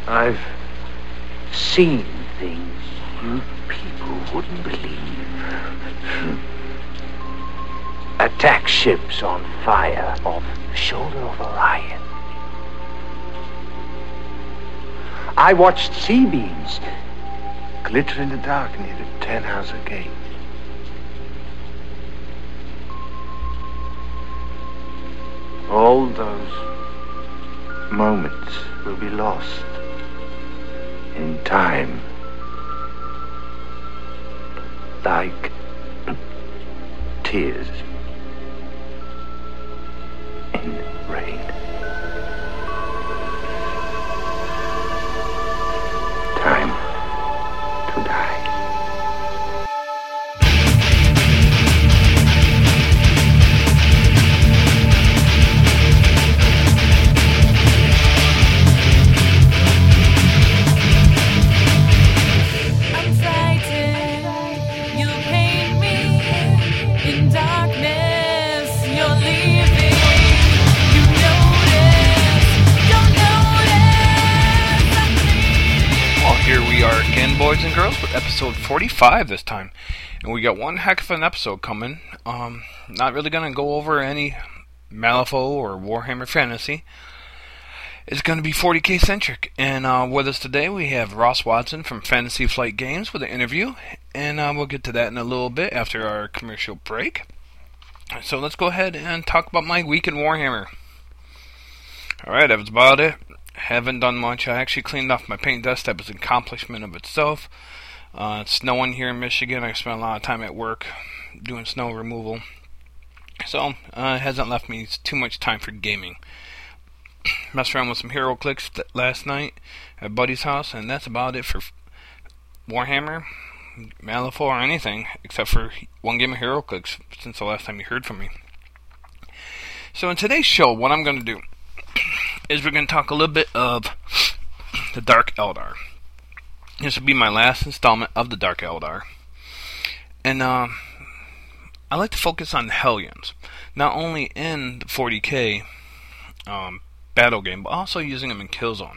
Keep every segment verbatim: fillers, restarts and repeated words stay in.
I've seen things you people wouldn't believe. Attack ships on fire off the shoulder of Orion. I watched sea beams glitter in the dark near the Tannhauser Gate. All those moments will be lost in time, like tears in rain. Time to die. Boys and girls, with episode forty-five this time, and we got one heck of an episode coming. Um, not really going to go over any Malifaux or Warhammer Fantasy. It's going to be forty K centric, and uh, with us today we have Ross Watson from Fantasy Flight Games with an interview, and uh, we'll get to that in a little bit after our commercial break. So let's go ahead and talk about my week in Warhammer. Alright, that was about it. Haven't done much. I actually cleaned off my paint dust. That was an accomplishment of itself. Uh, it's snowing here in Michigan. I spent a lot of time at work doing snow removal. So, uh, it hasn't left me too much time for gaming. Messed around with some HeroClix th- last night at Buddy's house, and that's about it for Warhammer, Malifaux, or anything, except for one game of HeroClix since the last time you heard from me. So in today's show, what I'm going to do is we're going to talk a little bit of the Dark Eldar. This will be my last installment of the Dark Eldar. And uh, I like to focus on the Hellions. Not only in the forty K um, battle game, but also using them in Killzone.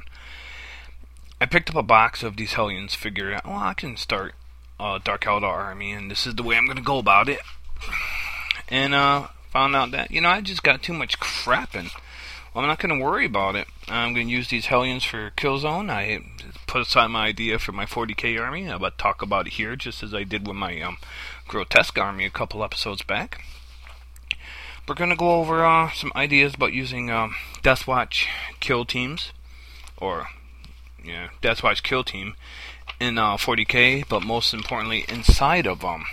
I picked up a box of these Hellions, figured out, well, I can start a Dark Eldar army, and this is the way I'm going to go about it. And uh, found out that, you know, I just got too much crap in. Well, I'm not going to worry about it. I'm going to use these Hellions for Killzone. I put aside my idea for my forty K army. I'll talk about it here, just as I did with my um, Grotesque army a couple episodes back. We're going to go over uh, some ideas about using um, Deathwatch kill teams, or yeah, Deathwatch kill team in uh, forty K, but most importantly inside of um,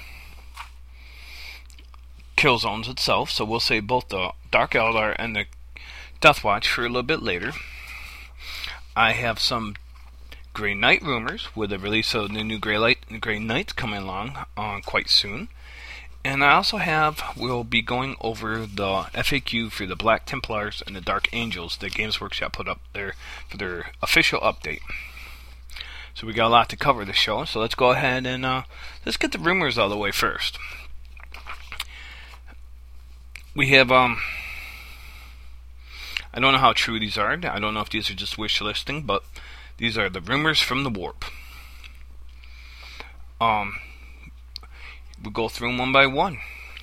Killzones itself. So we'll say both the Dark Eldar and the Deathwatch for a little bit later. I have some Grey Knight rumors with the release of the new Grey, Light, Grey Knights coming along uh, quite soon. And I also have, we'll be going over the F A Q for the Black Templars and the Dark Angels that Games Workshop put up there for their official update. So we got a lot to cover this show, so let's go ahead and uh, let's get the rumors out of the way first. We have, um, I don't know how true these are. I don't know if these are just wish listing, but these are the rumors from the Warp. Um, we'll go through them one by one.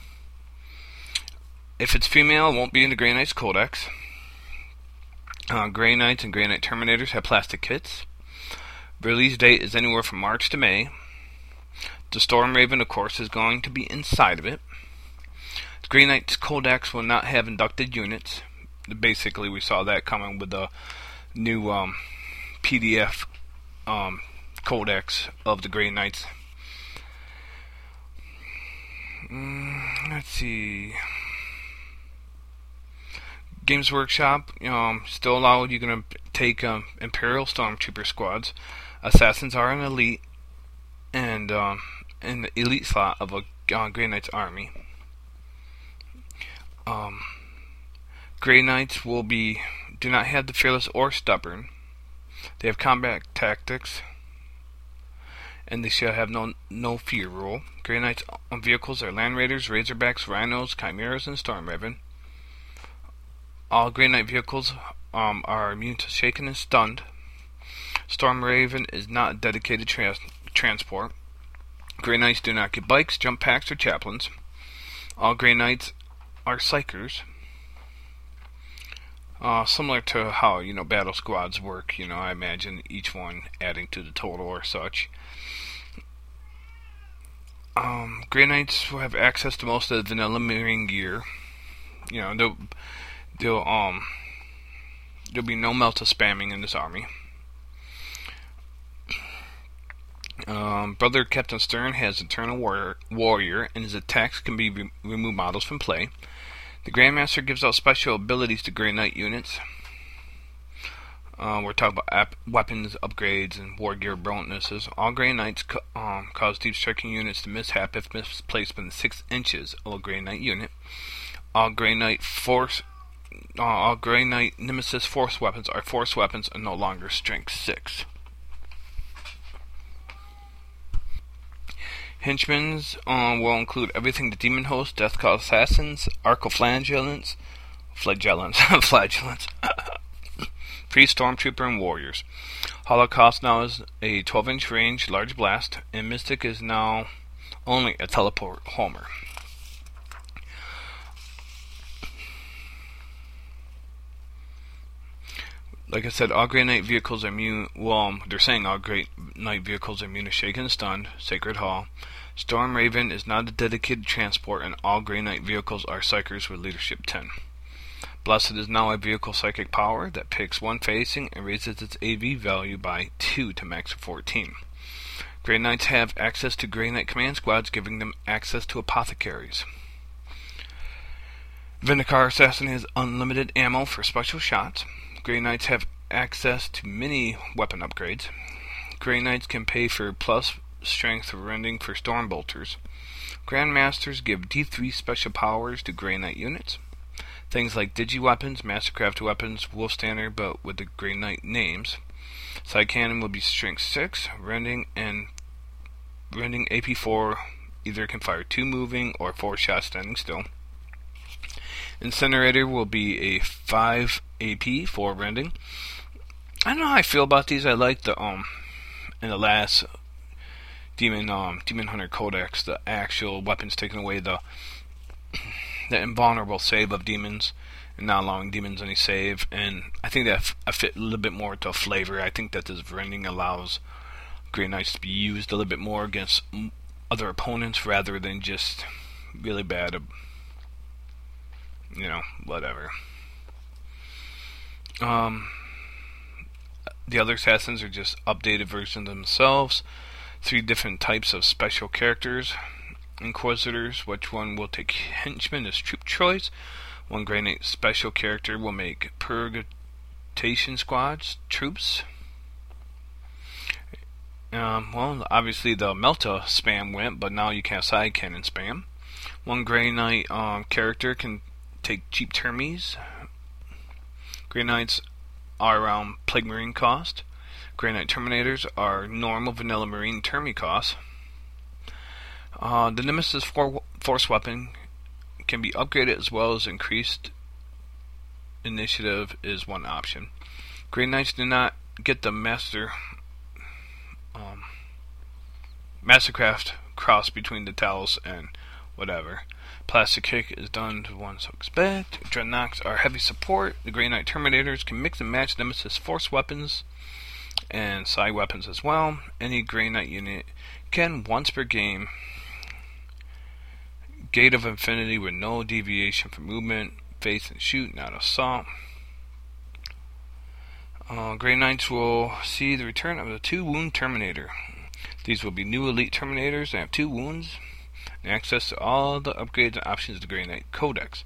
If it's female, it won't be in the Grey Knights Codex. Uh, Grey Knights and Grey Knight Terminators have plastic kits. Release date is anywhere from March to May. The Storm Raven, of course, is going to be inside of it. The Grey Knights Codex will not have inducted units. Basically, we saw that coming with the new um, P D F um, codex of the Grey Knights. Mm, let's see. Games Workshop um, still allowed. You're going to take um, Imperial Stormtrooper squads. Assassins are an elite and um, an elite slot of a uh, Grey Knights army. Um. Grey Knights will be do not have the Fearless or Stubborn. They have combat tactics, and they shall have no no fear rule. Grey Knights vehicles are Land Raiders, Razorbacks, Rhinos, Chimeras, and Storm Raven. All Grey Knight vehicles um, are immune to shaken and stunned. Storm Raven is not a dedicated trans- transport. Grey Knights do not get bikes, jump packs, or chaplains. All Grey Knights are psychers. Uh, similar to how, you know, battle squads work, you know, I imagine each one adding to the total or such. Um, Grey Knights will have access to most of the vanilla Marine gear. You know, they'll, they'll, um, there'll be no Melta spamming in this army. Um, Brother Captain Stern has Eternal Warrior, warrior and his attacks can be re- remove models from play. The Grandmaster gives out special abilities to Grey Knight units. Uh, we're talking about ap- weapons, upgrades, and war gear bonuses. All Grey Knights co- um, cause deep striking units to mishap if misplaced within six inches of a Grey Knight unit. All Grey Knight force, uh, all Grey Knight Nemesis force weapons are force weapons and no longer strength six. Henchmen's um, will include everything: the Demon Host, Death Call Assassins, Arco-Flagellants, Flagellants, Flagellants, Priest, Stormtrooper, and Warriors. Holocaust now is a twelve inch range large blast, and Mystic is now only a teleport homer. Like I said, all Grey Knight vehicles are immune. Well, they're saying all Grey Knight vehicles are immune to Shaken and Stunned. Sacred Hall. Storm Raven is not a dedicated transport, and all Grey Knight vehicles are Psychers with Leadership ten. Blessed is now a vehicle psychic power that picks one facing and raises its A V value by two to max of fourteen. Grey Knights have access to Grey Knight command squads, giving them access to apothecaries. Vindikar Assassin has unlimited ammo for special shots. Grey Knights have access to many weapon upgrades. Grey Knights can pay for plus strength rending for Storm Bolters. Grandmasters give D three special powers to Grey Knight units. Things like Digi-weapons, Mastercraft weapons, Wolf Standard, but with the Grey Knight names. Side Cannon will be strength six, rending, and rending A P four either can fire two moving or four shots standing still. Incinerator will be a five A P for rending. I don't know how I feel about these. I like the um in the last Demon um Demon Hunter Codex, the actual weapons taking away the the invulnerable save of demons and not allowing demons any save, and I think that f- I fit a little bit more to flavor. I think that this rending allows Grey Knights to be used a little bit more against other opponents rather than just really bad, you know, whatever. Um, the other assassins are just updated versions themselves. Three different types of special characters. Inquisitors, which one will take henchmen as troop choice. One Grey Knight special character will make purgation squads troops. Um, well, obviously the Melta spam went, but now you can have side cannon spam. One Grey Knight um, character can take cheap termies. Grey Knights are around Plague Marine cost. Grey Knight Terminators are normal vanilla Marine termy cost. Uh, the Nemesis for- Force Weapon can be upgraded as well as increased initiative is one option. Grey Knights do not get the Master um, Mastercraft cross between the Talos and whatever. Plastic Kick is done to one so expect. Dreadnoks are heavy support. The Grey Knight Terminators can mix and match Nemesis Force Weapons and side weapons as well. Any Grey Knight unit can, once per game, Gate of Infinity with no deviation for movement, face and shoot, not assault. Uh, Grey Knights will see the return of the two wound Terminator. These will be new elite Terminators that have two wounds and access to all the upgrades and options of the Grey Knight Codex.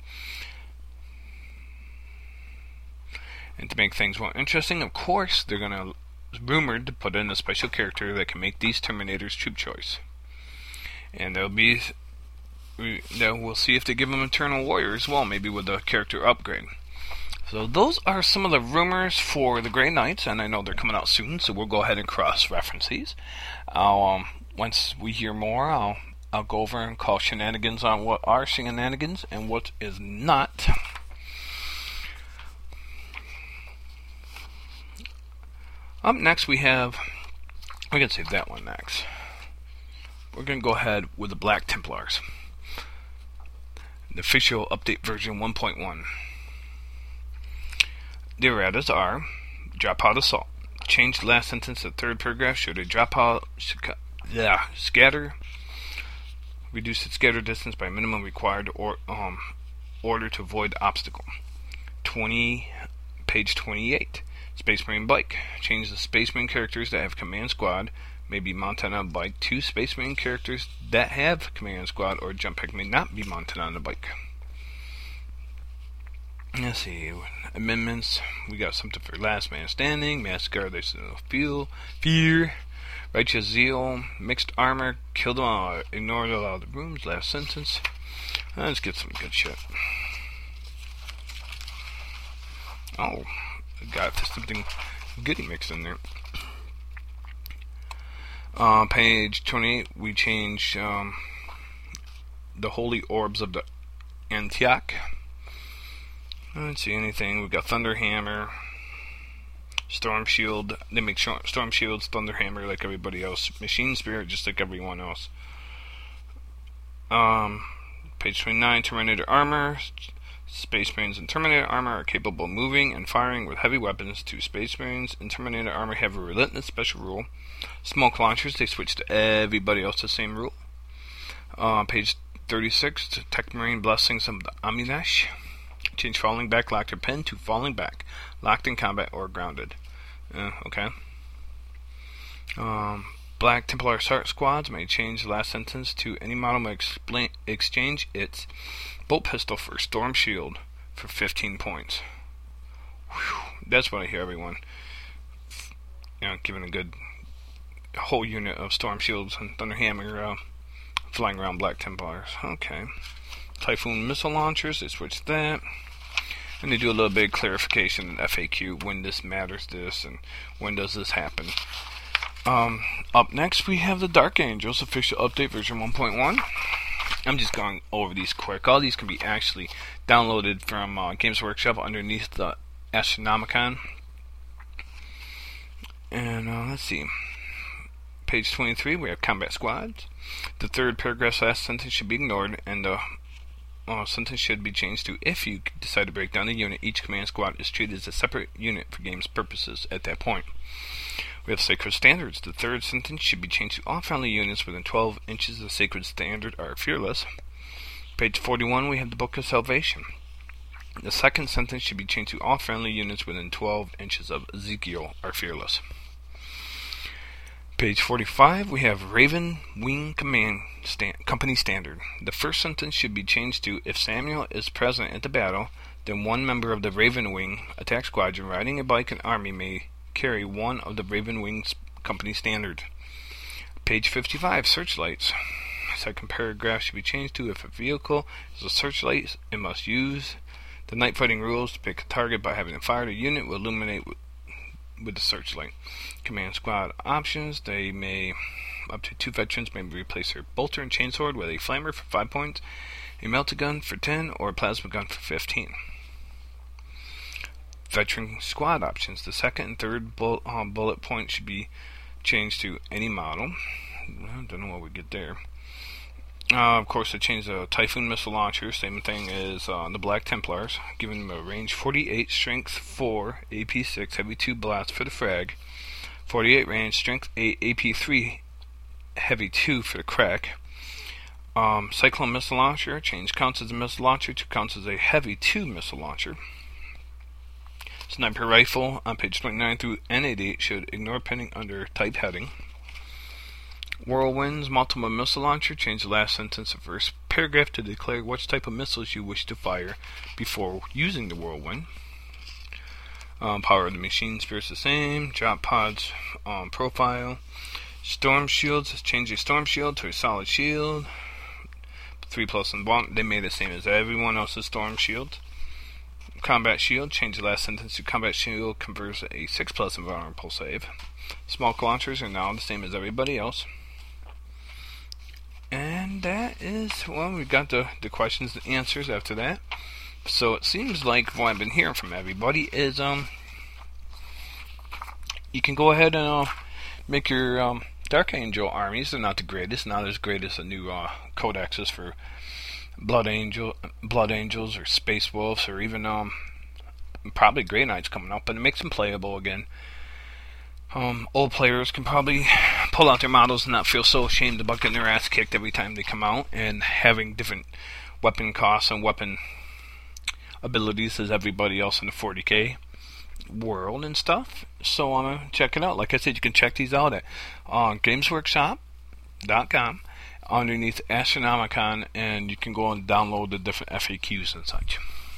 And to make things more interesting, of course, they're going to rumored to put in a special character that can make these Terminators troop choice. And there'll be we, we'll see if they give them Eternal Warrior as well, maybe with a character upgrade. So those are some of the rumors for the Grey Knights, and I know they're coming out soon, so we'll go ahead and cross-reference these. I'll, um, once we hear more, I'll I'll go over and call shenanigans on what are shenanigans and what is not. Up next we have, we're going to save that one next. We're going to go ahead with the Black Templars. The official update version one point one. The erratas are drop pod assault. Change the last sentence of the third paragraph should a drop pod yeah, scatter. Reduce its scatter distance by minimum required or um order to avoid the obstacle. Twenty page twenty-eight. Space Marine bike. Change the Space Marine characters that have command squad may be mounted on a bike. Two Space Marine characters that have command squad or jump pack may not be mounted on the bike. Let's see. Amendments. We got something for Last Man Standing, Massacre, there's no fuel, Fear, Righteous Zeal, Mixed Armor, Kill them all, Ignore all the rooms, last sentence. Let's get some good shit. Oh, I got something goody mixed in there. Uh, page twenty-eight, we change um, the Holy Orbs of the Antioch. I don't see anything. We've got Thunderhammer, Storm Shield. They make Storm Shields, Thunderhammer like everybody else. Machine Spirit just like everyone else. Um, page twenty-nine, Terminator Armor. Space Marines and Terminator Armor are capable of moving and firing with heavy weapons. Two Space Marines and Terminator Armor have a relentless special rule. Smoke launchers, they switch to everybody else the same rule. Uh, page thirty-six, Tech Marine Blessings of the Aminash. Change falling back locked or pinned to falling back, locked in combat or grounded. Uh, okay. Um, Black Templar Assault Squads may change the last sentence to any model may explain, exchange its bolt pistol for Storm Shield for fifteen points. Whew, that's what I hear everyone. You know, giving a good whole unit of Storm Shields and Thunderhammer uh, flying around Black Templars. Okay. Typhoon missile launchers, they switch that. And they do a little bit of clarification in F A Q, when this matters this and when does this happen. Um, up next we have the Dark Angels official update version one point one. I'm just going over these quick. All these can be actually downloaded from uh, Games Workshop underneath the Astronomicon. And uh, let's see. Page twenty-three, we have Combat Squads. The third paragraph's last sentence should be ignored, and the uh, sentence should be changed to, if you decide to break down the unit, each command squad is treated as a separate unit for games purposes at that point. We have Sacred Standards. The third sentence should be changed to all friendly units within twelve inches of Sacred Standard are fearless. Page forty-one, we have the Book of Salvation. The second sentence should be changed to all friendly units within twelve inches of Ezekiel are fearless. Page forty-five, we have Raven Wing Command stand, Company Standard. The first sentence should be changed to, if Samuel is present at the battle, then one member of the Raven Wing attack squadron riding a bike and army may carry one of the Raven Wings Company Standard. Page fifty-five, Searchlights. Second paragraph should be changed to, if a vehicle is a searchlight, it must use the night fighting rules to pick a target by having a fired a unit will illuminate with, with the searchlight. Command squad options, they may, up to two veterans may replace their bolter and chainsword with a flamer for five points, a melta gun for ten, or a plasma gun for fifteen. Veteran squad options, the second and third bullet, um, bullet point should be changed to any model. I don't know what we get there. Uh, of course, they changed the Typhoon missile launcher, same thing as uh, the Black Templars, giving them a range forty-eight, strength four, A P six, heavy two blast for the frag, forty-eight range, strength eight, A P three, heavy two for the crack. Um, Cyclone missile launcher, change counts as a missile launcher to counts as a heavy two missile launcher. Sniper rifle on page twenty-nine through N eighty-eight should ignore pending under type heading. Whirlwind's multiple missile launcher, change the last sentence of first paragraph to declare which type of missiles you wish to fire before using the Whirlwind. Um, power of the machine spirits the same. Drop pods um, profile. Storm shields, change your storm shield to a solid shield. Three plus and one, they made the same as everyone else's storm shield. Combat shield, change the last sentence to combat shield confers a six plus invulnerable save. Smoke launchers are now the same as everybody else. And that is, well, we got the, the questions and answers after that. So it seems like what I've been hearing from everybody is, um, you can go ahead and uh, make your um, Dark Angel armies. They're not the greatest, not as great as the new uh, codexes for Blood Angel, Blood Angels, or Space Wolves, or even um, probably Grey Knights coming up, but it makes them playable again. Um, old players can probably pull out their models and not feel so ashamed about getting their ass kicked every time they come out, and having different weapon costs and weapon abilities as everybody else in the forty K world and stuff. So um, check it out. Like I said, you can check these out at uh, games workshop dot com underneath Astronomicon, and you can go and download the different F A Qs and such.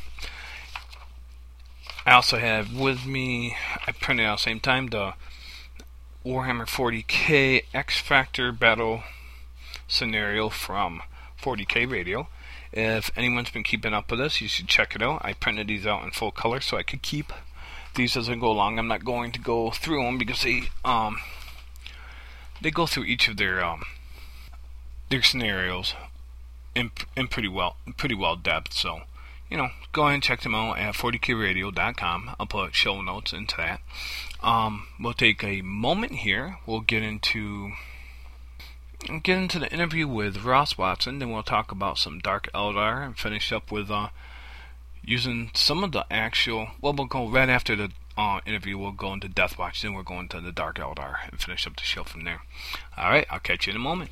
I also have with me, I printed out at the same time, the Warhammer forty K X Factor battle scenario from forty K Radio. If anyone's been keeping up with us, you should check it out. I printed these out in full color so I could keep these as I go along. I'm not going to go through them because they um they go through each of their um their scenarios in in pretty well pretty well depth. So you know, go ahead and check them out at forty K radio dot com. I'll put show notes into that. Um, we'll take a moment here. We'll get into get into the interview with Ross Watson. Then we'll talk about some Dark Eldar and finish up with uh, using some of the actual. Well, we'll go right after the uh, interview. We'll go into Deathwatch. Then we're going to the Dark Eldar and finish up the show from there. All right, I'll catch you in a moment.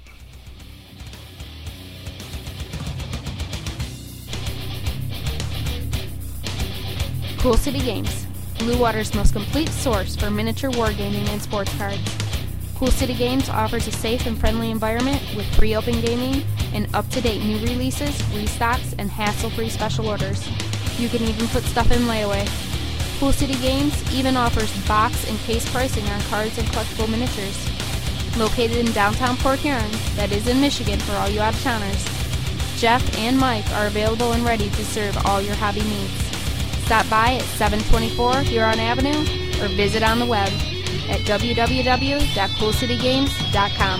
Cool City Games, Blue Water's most complete source for miniature wargaming and sports cards. Cool City Games offers a safe and friendly environment with free open gaming and up-to-date new releases, restocks, and hassle-free special orders. You can even put stuff in layaway. Cool City Games even offers box and case pricing on cards and collectible miniatures. Located in downtown Port Huron, that is in Michigan for all you out-of-towners. Jeff and Mike are available and ready to serve all your hobby needs. Stop by at seven twenty-four Huron Avenue or visit on the web at w w w dot cool city games dot com.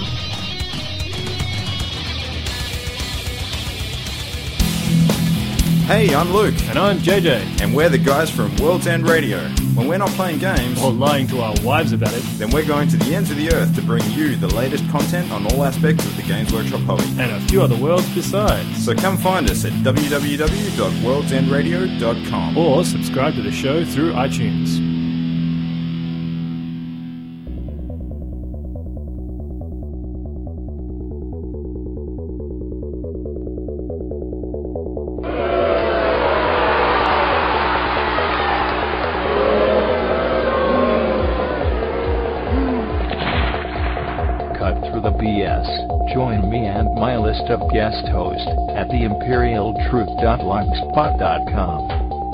Hey, I'm Luke. And I'm J J. And we're the guys from World's End Radio. When we're not playing games, or lying to our wives about it, then we're going to the ends of the earth to bring you the latest content on all aspects of the Games Workshop hobby. And a few other worlds besides. So come find us at w w w dot worlds end radio dot com. Or subscribe to the show through iTunes. Join me and my list of guest hosts at the imperial truth dot blogspot dot com.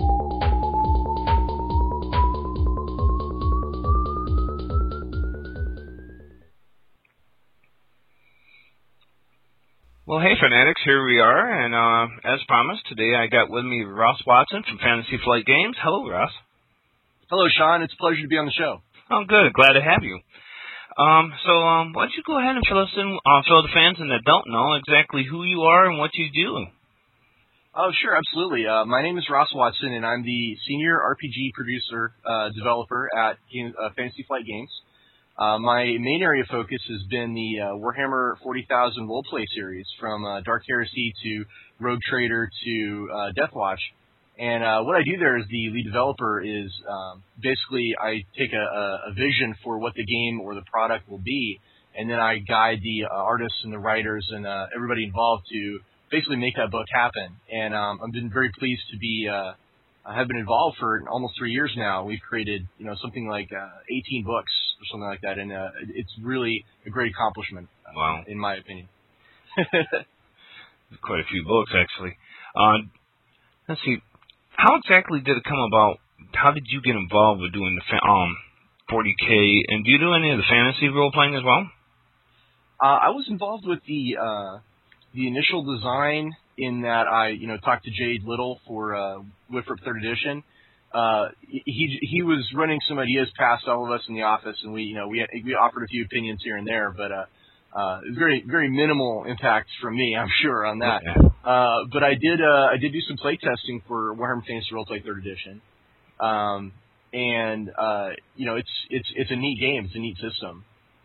Well, hey, Fanatics, here we are, and uh, as promised, today I got with me Ross Watson from Fantasy Flight Games. Hello, Ross. Hello, Sean. It's a pleasure to be on the show. Oh, good. Glad to have you. Um, so, um, why don't you go ahead and fill us in, uh, fill the fans in that don't know exactly who you are and what you do. Oh, sure, absolutely. Uh, my name is Ross Watson, and I'm the senior R P G producer, uh, developer at uh, Fantasy Flight Games. Uh, my main area of focus has been the uh, Warhammer forty thousand roleplay series, from uh, Dark Heresy to Rogue Trader to uh, Deathwatch. And uh, what I do there as the lead developer is um, basically I take a, a vision for what the game or the product will be, and then I guide the uh, artists and the writers and uh, everybody involved to basically make that book happen. And um, I've been very pleased to be uh, I have been involved for almost three years now. We've created you know something like uh, eighteen books or something like that, and uh, it's really a great accomplishment. Wow. In my opinion. Quite a few books, actually. Uh, let's see. How exactly did it come about? How did you get involved with doing the fa- um forty K? And do you do any of the fantasy role playing as well? Uh, I was involved with the uh, the initial design in that I you know talked to Jade Little for uh, Whitford Third Edition. Uh, he he was running some ideas past all of us in the office, and we you know we had, we offered a few opinions here and there, but uh, uh, very very minimal impact from me, I'm sure, on that. Okay. Uh, but I did uh, I did do some play testing for Warhammer Fantasy Roleplay Third Edition, um, and uh, you know, it's it's it's a neat game. It's a neat system.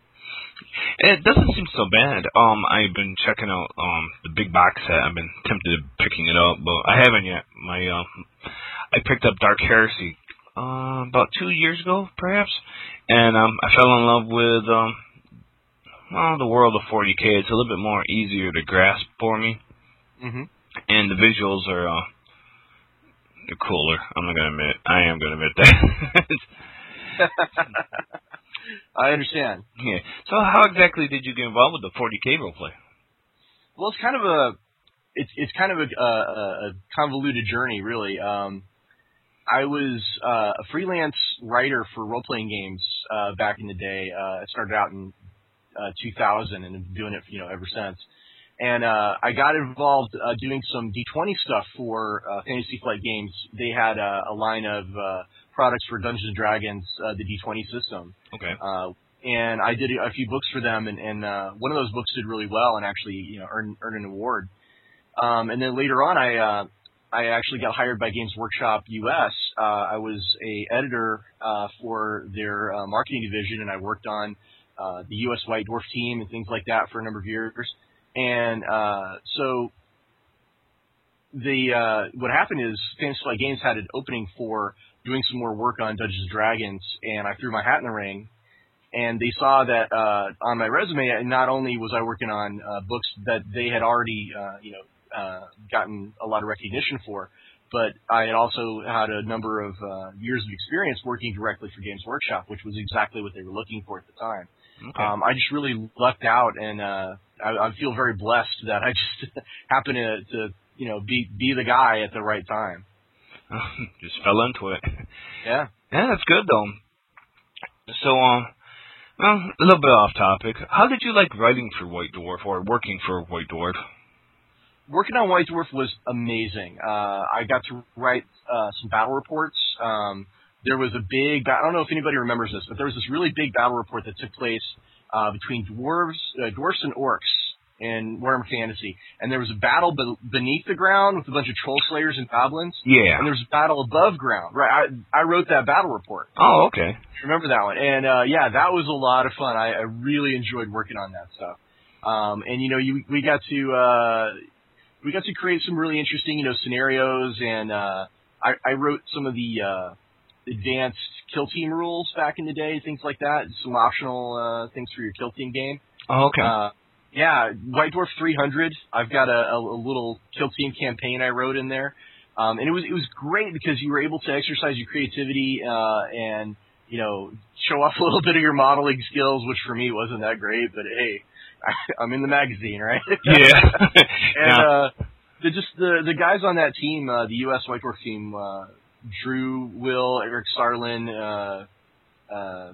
It doesn't seem so bad. Um, I've been checking out um the big box set. I've been tempted to picking it up, but I haven't yet. My um, I picked up Dark Heresy uh, about two years ago, perhaps, and um, I fell in love with um, well, the world of forty K. It's a little bit more easier to grasp for me, mm-hmm. and the visuals are uh, they're cooler. I'm not gonna admit. I am gonna admit that. I understand. Yeah. So how exactly did you get involved with the forty K roleplay? Well, it's kind of a, it's it's kind of a, a, a convoluted journey, really. Um, I was uh, a freelance writer for role-playing games uh, back in the day. Uh, I started out in uh, two thousand and been doing it, you know, ever since. And uh, I got involved uh, doing some D twenty stuff for uh, Fantasy Flight Games. They had uh, a line of uh, products for Dungeons and Dragons, uh, the D twenty system. Okay. Uh, and I did a few books for them, and, and uh, one of those books did really well and actually, you know, earned earned an award. Um, and then later on, I uh, I actually got hired by Games Workshop U S. Uh, I was a editor uh, for their uh, marketing division, and I worked on uh, the U S White Dwarf team and things like that for a number of years. And uh, so the uh, what happened is Fantasy Flight Games had an opening for doing some more work on Dungeons and Dragons, and I threw my hat in the ring. And they saw that uh, on my resume, not only was I working on uh, books that they had already, uh, you know, uh, gotten a lot of recognition for, but I had also had a number of uh, years of experience working directly for Games Workshop, which was exactly what they were looking for at the time. Okay. Um, I just really lucked out, and uh, I, I feel very blessed that I just happened to, to, you know, be be the guy at the right time. Just fell into it. Yeah. Yeah, that's good though. So, um, well, a little bit off topic. How did you like writing for White Dwarf or working for White Dwarf? Working on White Dwarf was amazing. Uh, I got to write uh, some battle reports. Um, there was a big, I don't know if anybody remembers this, but there was this really big battle report that took place uh, between dwarves, uh, dwarfs and orcs in Warhammer Fantasy. And there was a battle be- beneath the ground with a bunch of troll slayers and goblins. Yeah. And there was a battle above ground. Right. I, I wrote that battle report. Oh, okay. Remember that one. And, uh, yeah, that was a lot of fun. I, I really enjoyed working on that stuff. Um, and, you know, you, we got to, uh, we got to create some really interesting, you know, scenarios. And, uh, I, I wrote some of the, uh, advanced kill team rules back in the day, things like that. Some optional, uh, things for your kill team game. Oh, okay. Uh, yeah, White Dwarf three hundred. I've got a, a, a little kill team campaign I wrote in there. Um, and it was, it was great because you were able to exercise your creativity, uh, and, you know, show off a little bit of your modeling skills, which for me wasn't that great, but hey, I, I'm in the magazine, right? Yeah. And, yeah. uh, the, just the, the guys on that team, uh, the U S White Dwarf team, uh, Drew, Will, Eric Starlin, uh, uh,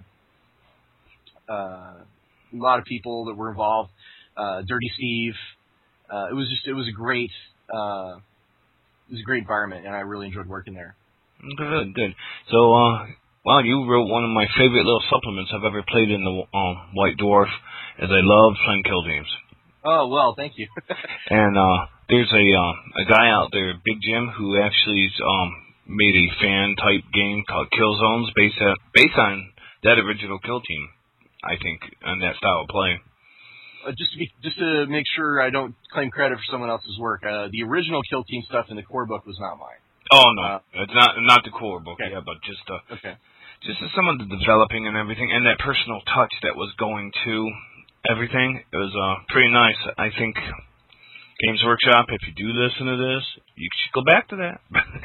uh, a lot of people that were involved, uh, Dirty Steve. Uh, it was just, it was a great, uh, it was a great environment, and I really enjoyed working there. Good, good. So, uh, wow, you wrote one of my favorite little supplements I've ever played in the um, White Dwarf, as I love playing kill games. Oh, well, thank you. And uh, there's a uh, a guy out there, Big Jim, who actually um, made a fan-type game called Kill Zones based, at, based on that original Kill Team, I think, and that style of play. Uh, just to be, just to make sure I don't claim credit for someone else's work, uh, the original Kill Team stuff in the core book was not mine. Oh no, uh, it's not not the core book, okay. yeah, but just uh, okay. just some of the developing and everything, and that personal touch that was going to everything. It was uh, pretty nice. I think Games Workshop, if you do listen to this, you should go back to that.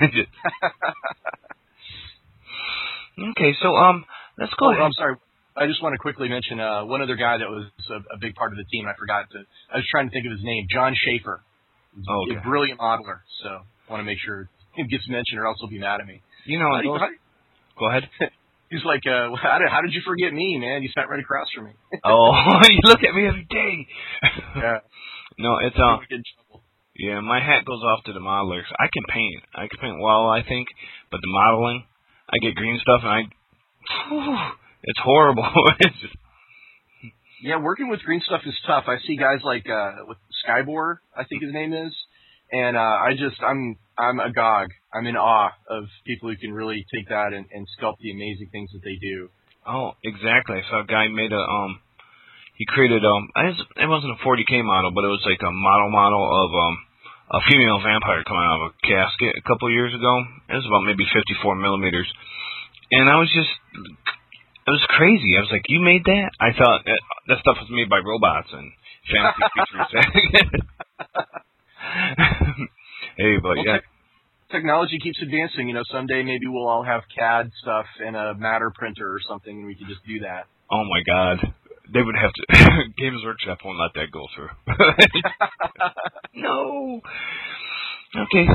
Okay, so um, let's go Oh, ahead. I'm sorry. I just want to quickly mention uh, one other guy that was a, a big part of the team. I forgot to. I was trying to think of his name. John Schaefer. Oh, okay. A brilliant modeler. So I want to make sure it gets mentioned, or else he'll be mad at me. You know, Uh, those, how, go ahead. he's like, uh, how, did, how did you forget me, man? You sat right across from me. Oh, you look at me every day. Yeah. No, it's uh, Get in trouble. yeah. My hat goes off to the modelers. I can paint. I can paint well, I think, but the modeling, I get green stuff and I, whew, it's horrible. It's just, Yeah, working with green stuff is tough. I see guys like uh, with Skybor, I think his name is, and uh, I just I'm I'm agog. I'm in awe of people who can really take that and, and sculpt the amazing things that they do. Oh, exactly. I saw a guy made a um, he created um, it wasn't a forty K model, but it was like a model model of um, a female vampire coming out of a casket a couple of years ago. It was about maybe fifty-four millimeters, and I was just, it was crazy. I was like, you made that? I thought that, that stuff was made by robots and fantasy creatures. Hey, but well, yeah. Te- technology keeps advancing. You know, someday maybe we'll all have C A D stuff in a Matter printer or something, and we could just do that. Oh my God, they would have to. Games Workshop won't let that go through. No. Okay.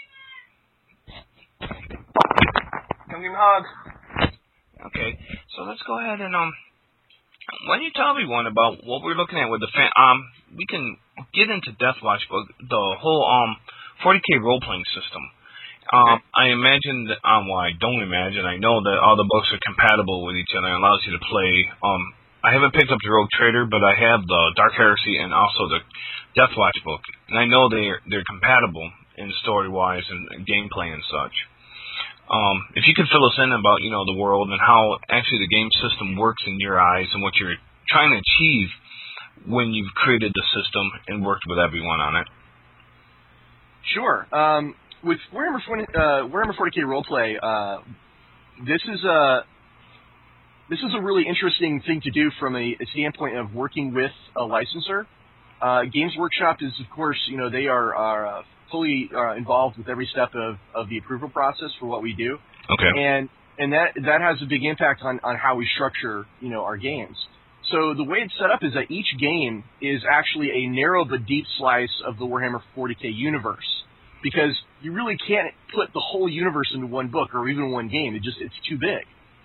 Come give me a hug. Okay, so let's go ahead and um. Why don't you tell everyone about what we're looking at with the fan? Um, we can get into Deathwatch, but the whole um forty K role playing system. Um, okay. I imagine that. Um, well, I don't imagine. I know that all the books are compatible with each other and allows you to play. Um, I haven't picked up the Rogue Trader, but I have the Dark Heresy and also the Deathwatch book, and I know they're they're compatible in story wise and gameplay and such. Um, if you could fill us in about, you know, the world and how actually the game system works in your eyes and what you're trying to achieve when you've created the system and worked with everyone on it. Sure. Um, with Warhammer forty, uh, Warhammer forty K Roleplay, uh, this is a this is a really interesting thing to do from a, a standpoint of working with a licensor. Uh, Games Workshop is, of course, you know, they are, are uh, fully uh, involved with every step of, of the approval process for what we do. Okay. And and that that has a big impact on, on how we structure, you know, our games. So the way it's set up is that each game is actually a narrow but deep slice of the Warhammer forty K universe, because you really can't put the whole universe into one book or even one game. It just it's too big.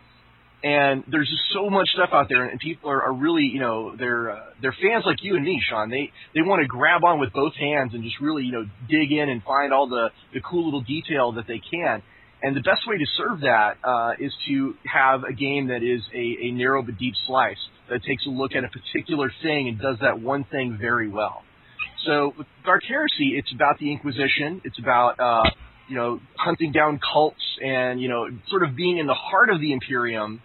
And there's just so much stuff out there, and people are, are really, you know, they're uh, they're fans like you and me, Sean. They they want to grab on with both hands and just really, you know, dig in and find all the, the cool little detail that they can. And the best way to serve that uh, is to have a game that is a, a narrow but deep slice that takes a look at a particular thing and does that one thing very well. So with Dark Heresy, it's about the Inquisition. It's about uh, you know, hunting down cults and, you know, sort of being in the heart of the Imperium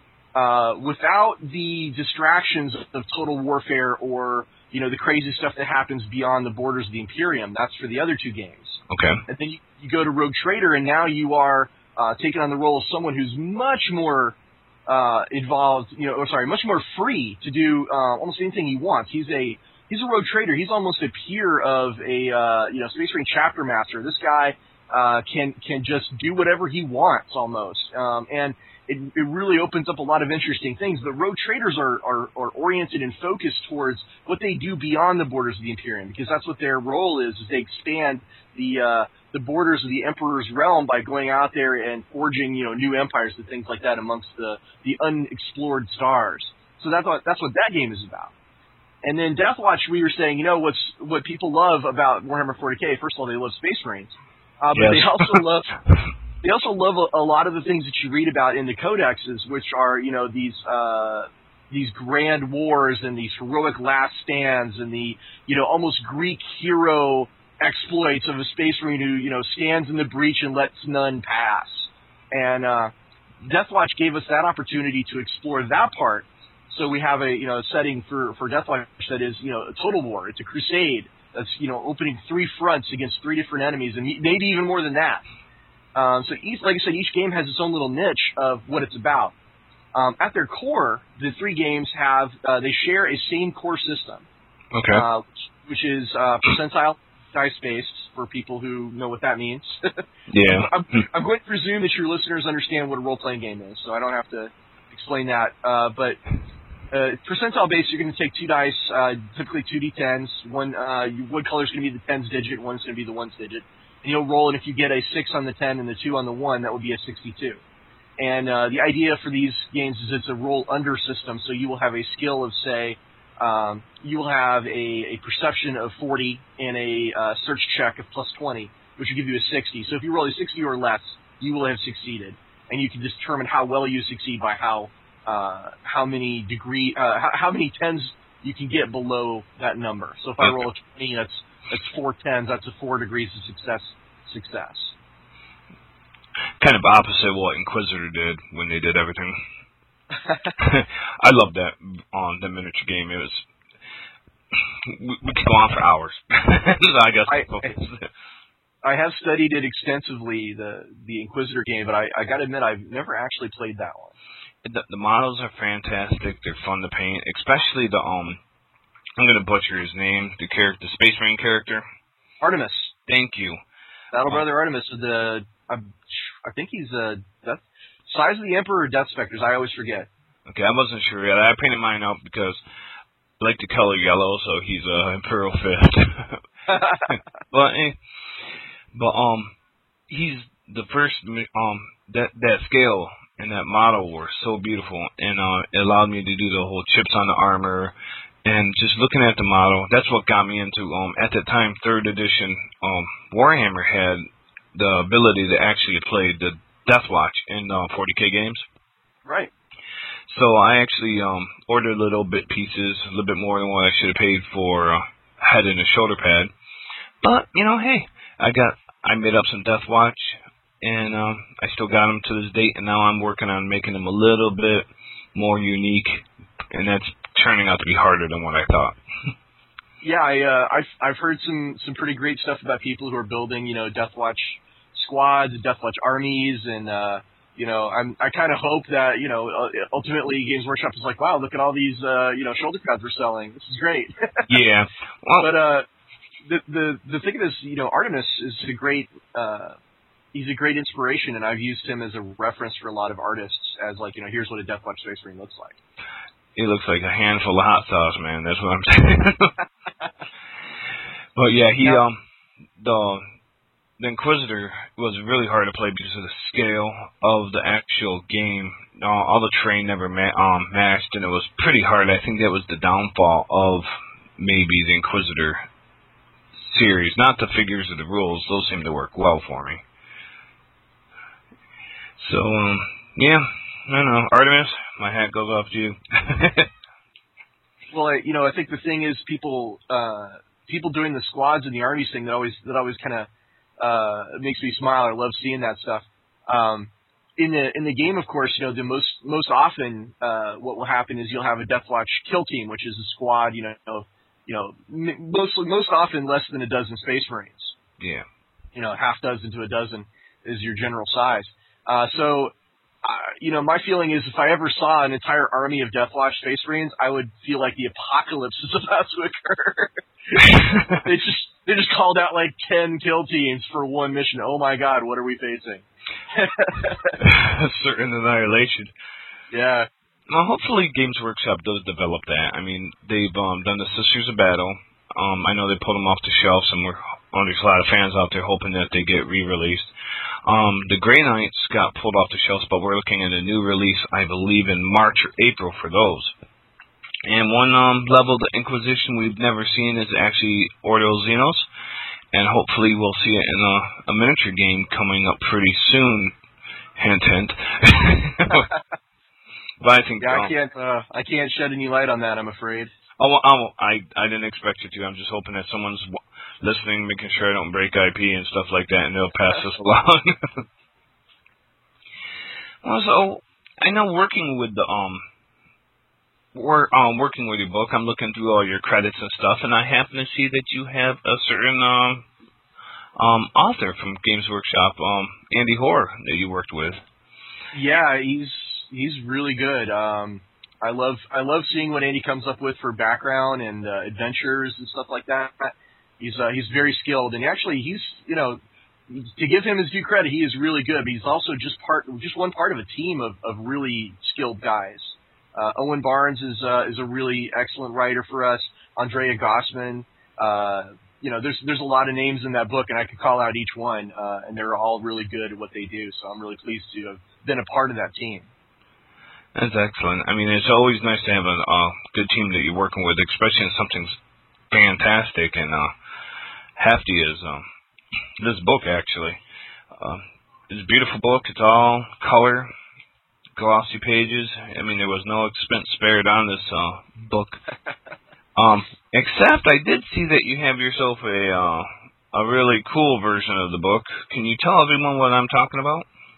uh, without the distractions of total warfare or, you know, the crazy stuff that happens beyond the borders of the Imperium. That's for the other two games. Okay. And then you, you go to Rogue Trader, and now you are uh, taking on the role of someone who's much more uh, involved, you know, or sorry, much more free to do uh, almost anything he wants. He's a he's a Rogue Trader. He's almost a peer of a uh, you know Space Marine Chapter Master. This guy uh, can can just do whatever he wants almost, um, and it, it really opens up a lot of interesting things. But Rogue Traders are, are are oriented and focused towards what they do beyond the borders of the Imperium, because that's what their role is. Is they expand the uh, the borders of the Emperor's realm by going out there and forging, you know, new empires and things like that amongst the, the unexplored stars. So that's what that's what that game is about. And then Deathwatch, we were saying, you know, what's what people love about Warhammer forty K. First of all, they love Space Marines, uh, but yes. they also love they also love a, a lot of the things that you read about in the codexes, which are, you know, these uh, these grand wars and these heroic last stands and the, you know, almost Greek hero exploits of a Space Marine who, you know, stands in the breach and lets none pass. And uh, Deathwatch gave us that opportunity to explore that part. So we have a, you know, a setting for, for Deathwatch that is, you know, a total war. It's a crusade that's, you know, opening three fronts against three different enemies, and maybe even more than that. Um, so each, like I said, each game has its own little niche of what it's about. Um, at their core, the three games have, uh, they share a same core system. Okay. Uh, which is uh, percentile dice-based, for people who know what that means. Yeah. I'm, I'm going to presume that your listeners understand what a role-playing game is, so I don't have to explain that. Uh, but uh, percentile-based, you're going to take two dice, uh, typically two d tens. One uh, wood color is going to be the tens digit, one's going to be the ones digit. And you'll roll, and if you get a six on the ten and the two on the one, that would be a sixty-two. And uh, the idea for these games is it's a roll-under system, so you will have a skill of, say, Um, you will have a, a perception of forty and a uh, search check of plus twenty, which will give you a sixty. So if you roll a sixty or less, you will have succeeded, and you can determine how well you succeed by how uh, how many degree uh, how, how many tens you can get below that number. So if I roll a twenty, that's that's four tens. That's a four degrees of success. Success. kind of opposite what Inquisitor did when they did everything. I love that on um, the miniature game. It was we, we could go on for hours. So I guess I, I have studied it extensively, the the Inquisitor game, but I, I got to admit I've never actually played that one. The, the models are fantastic. They're fun to paint, especially the um. I'm gonna butcher his name. The character, the Space Marine character, Artemis. Thank you. Battle um, Brother Artemis. The I, I think he's a Death, Size of the Emperor or Death Spectres. I always forget. Okay, I wasn't sure yet. I painted mine out because I like the color yellow, so he's a uh, Imperial Fist. but eh, but um, he's the first um that that scale and that model were so beautiful, and uh, it allowed me to do the whole chips on the armor. And just looking at the model, that's what got me into, um, at the time, third edition, um, Warhammer had the ability to actually play the Deathwatch in uh, forty K games. Right. So I actually um, ordered little bit pieces, a little bit more than what I should have paid for uh, head and a shoulder pad. But, you know, hey, I got, I made up some Deathwatch, and um, I still got them to this date, and now I'm working on making them a little bit more unique, and that's turning out to be harder than what I thought. Yeah, I, uh, I've I've heard some, some pretty great stuff about people who are building, you know, Deathwatch squads, Deathwatch armies, and uh, you know, I'm I kind of hope that, you know, ultimately Games Workshop is like, wow, look at all these uh, you know, shoulder pads we're selling. This is great. Yeah. Well, but uh, the the the thing is, you know, Artemis is a great uh, he's a great inspiration, and I've used him as a reference for a lot of artists as like, you know, here's what a Deathwatch Space Marine looks like. He looks like a handful of hot sauce, man. That's what I'm saying. But yeah, he um the the Inquisitor was really hard to play because of the scale of the actual game. Uh, all the terrain never ma- um, matched, and it was pretty hard. I think that was the downfall of maybe the Inquisitor series. Not the figures or the rules; those seem to work well for me. So um, yeah. I don't know, Artemis, my hat goes off to you. Well, I, you know, I think the thing is, people, uh, people doing the squads and the armies thing that always, that always kind of uh, makes me smile. I love seeing that stuff. Um, in the in the game, of course, you know, the most most often, uh, what will happen is you'll have a Deathwatch kill team, which is a squad, you know, you know, most most often less than a dozen Space Marines. Yeah. You know, half dozen to a dozen is your general size. Uh, so. Uh, you know, my feeling is if I ever saw an entire army of Deathwatch Space Marines, I would feel like the apocalypse is about to occur. they just they just called out like ten kill teams for one mission. Oh my God, what are we facing? Certain annihilation. Yeah. Well, hopefully Games Workshop does develop that. I mean, they've um, done the Sisters of Battle. Um, I know they pulled them off the shelf, and we're, oh, there's a lot of fans out there hoping that they get re-released. Um, the Grey Knights got pulled off the shelves, but we're looking at a new release, I believe, in March or April for those. And one um, level of the Inquisition we've never seen is actually Ordo Xenos, and hopefully we'll see it in a, a miniature game coming up pretty soon. Hint, hint. But I think yeah, um, I can't. Uh, I can't shed any light on that. I'm afraid. Oh, well, oh, I I didn't expect you to. I'm just hoping that someone's listening, making sure I don't break I P and stuff like that, and they'll pass this along. Well, so I know working with the um, we're um working with your book. I'm looking through all your credits and stuff, and I happen to see that you have a certain um um author from Games Workshop, um Andy Hoare, that you worked with. Yeah, he's he's really good. Um, I love I love seeing what Andy comes up with for background and uh, adventures and stuff like that. He's uh, he's very skilled, and actually he's you know to give him his due credit, he is really good. But he's also just part just one part of a team of, of really skilled guys. Uh, Owen Barnes is uh, is a really excellent writer for us. Andrea Gossman. Uh, you know, there's there's a lot of names in that book, and I could call out each one, uh, and they're all really good at what they do. So I'm really pleased to have been a part of that team. That's excellent. I mean, it's always nice to have a uh, good team that you're working with, especially in something fantastic and uh, hefty as um, this book, actually. Uh, it's a beautiful book. It's all color, glossy pages. I mean, there was no expense spared on this uh, book. Um, except I did see that you have yourself a uh, a really cool version of the book. Can you tell everyone what I'm talking about?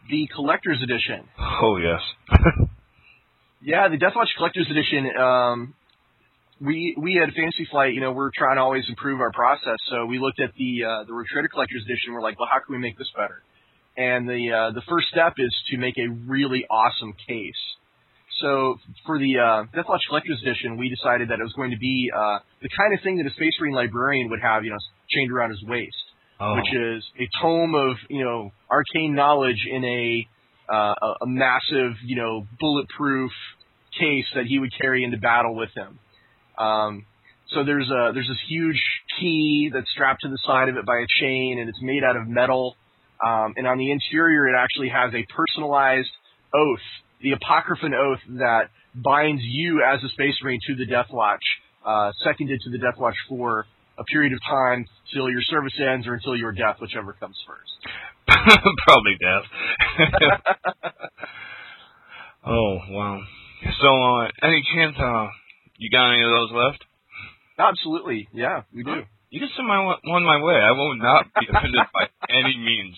the Collector's Edition. Oh, yes. Yeah, the Deathwatch Collector's Edition, um, we we at Fantasy Flight, you know, we're trying to always improve our process, so we looked at the uh, the Rogue Trader Collector's Edition. We're like, well, how can we make this better? And the uh, the first step is to make a really awesome case. So for the uh, Deathwatch Collector's Edition, we decided that it was going to be uh, the kind of thing that a Space Marine librarian would have, you know, chained around his waist, oh. which is a tome of, you know, arcane knowledge in a uh, a, a massive, you know, bulletproof case that he would carry into battle with him. Um, so there's a there's this huge key that's strapped to the side of it by a chain, and it's made out of metal. Um, and on the interior, it actually has a personalized oath, the Apocryphal Oath that binds you as a Space Marine to the Deathwatch, uh, seconded to the Deathwatch for a period of time till your service ends or until your death, whichever comes first. Probably death. Oh, wow. So, uh, any chance uh, you got any of those left? Absolutely, yeah, we do. You can send my one my way. I will not be offended by any means.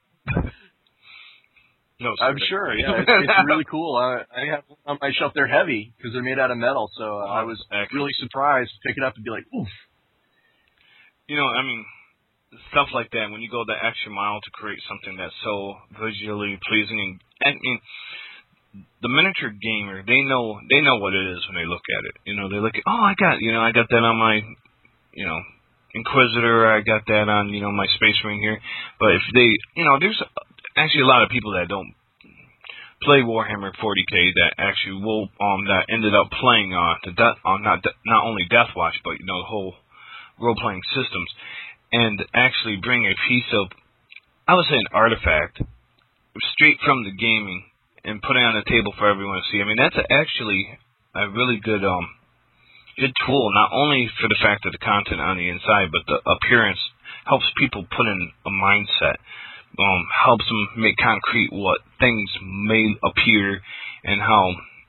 No, I'm sure. Yeah, it's, it's really cool. Uh, I have one on my shelf. They're heavy because they're made out of metal, so uh, oh, I was excellent. really surprised to pick it up and be like, oof. You know, I mean, stuff like that, when you go the extra mile to create something that's so visually pleasing, and I mean, the miniature gamer, they know they know what it is when they look at it. You know, they look at, oh, I got, you know, I got that on my, you know, Inquisitor, I got that on, you know, my Space Marine here. But if they, you know, there's actually a lot of people that don't play Warhammer forty K that actually will, um, that ended up playing on uh, the death, on not de- not only Deathwatch, but you know, the whole role-playing systems, and actually bring a piece of, I would say, an artifact straight from the gaming and put it on the table for everyone to see. I mean, that's actually a really good, um. good tool, not only for the fact of the content on the inside, but the appearance helps people put in a mindset, um, helps them make concrete what things may appear and how,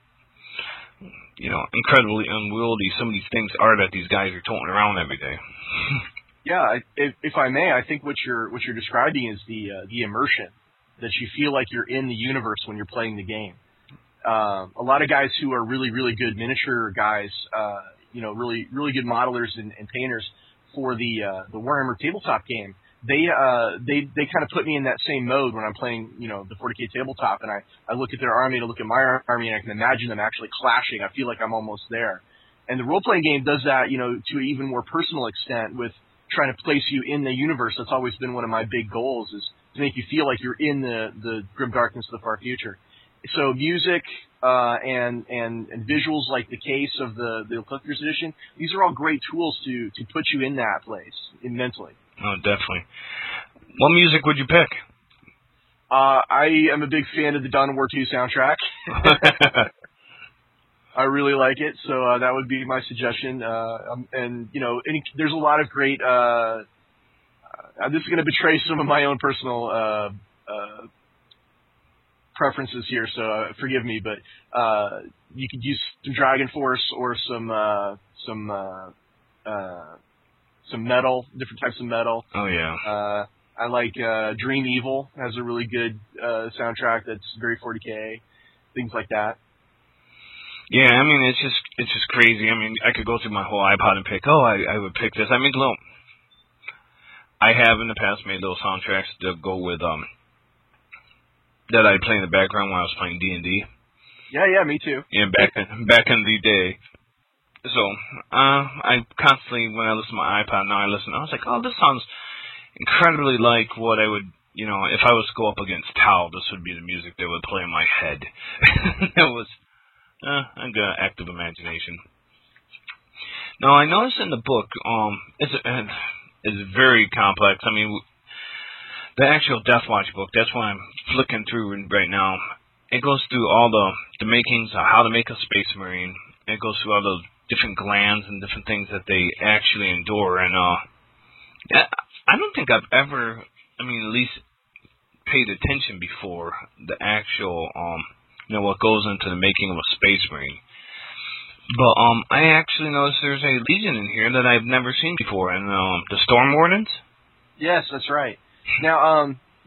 you know, incredibly unwieldy some of these things are that these guys are toting around every day. Yeah, if, if I may, I think what you're what you're describing is the uh, the immersion, that you feel like you're in the universe when you're playing the game. Uh, a lot of guys who are really, really good miniature guys, uh, you know, really, really good modelers and, and painters for the uh, the Warhammer tabletop game. They uh, they they kind of put me in that same mode when I'm playing, you know, the forty K tabletop, and I, I look at their army, to look at my army, and I can imagine them actually clashing. I feel like I'm almost there. And the role playing game does that, you know, to an even more personal extent with trying to place you in the universe. That's always been one of my big goals, is to make you feel like you're in the the grim darkness of the far future. So music uh, and, and and visuals like the case of the, the Collector's Edition, these are all great tools to, to put you in that place in mentally. Oh, definitely. What music would you pick? Uh, I am a big fan of the Dawn of War two soundtrack. I really like it, so uh, that would be my suggestion. Uh, um, and, you know, any, there's a lot of great... Uh, uh, this is going to betray some of my own personal... Uh, uh, preferences here, so uh, forgive me, but uh, you could use some Dragon Force or some uh, some uh, uh, some metal, different types of metal. Oh yeah. Uh, I like uh, Dream Evil has a really good uh, soundtrack that's very forty K, things like that. Yeah, I mean it's just it's just crazy. I mean I could go through my whole iPod and pick. Oh, I, I would pick this. I mean, look, I have in the past made those soundtracks to go with um. that I play in the background when I was playing D and D. Yeah, yeah, me too. Yeah, back in, back in the day. So, uh, I constantly, when I listen to my iPod, now I listen, I was like, oh, this sounds incredibly like what I would, you know, if I was to go up against Tau, this would be the music that would play in my head. It was, uh, a good active imagination. Now, I noticed in the book, um, it's, uh, it's very complex. I mean, the actual Deathwatch book, that's what I'm flicking through right now. It goes through all the, the makings of how to make a Space Marine. It goes through all the different glands and different things that they actually endure. And uh, I don't think I've ever, I mean, at least paid attention before the actual, um, you know, what goes into the making of a Space Marine. But um, I actually noticed there's a Legion in here that I've never seen before, and um, the Storm Wardens. Yes, that's right. Now, um,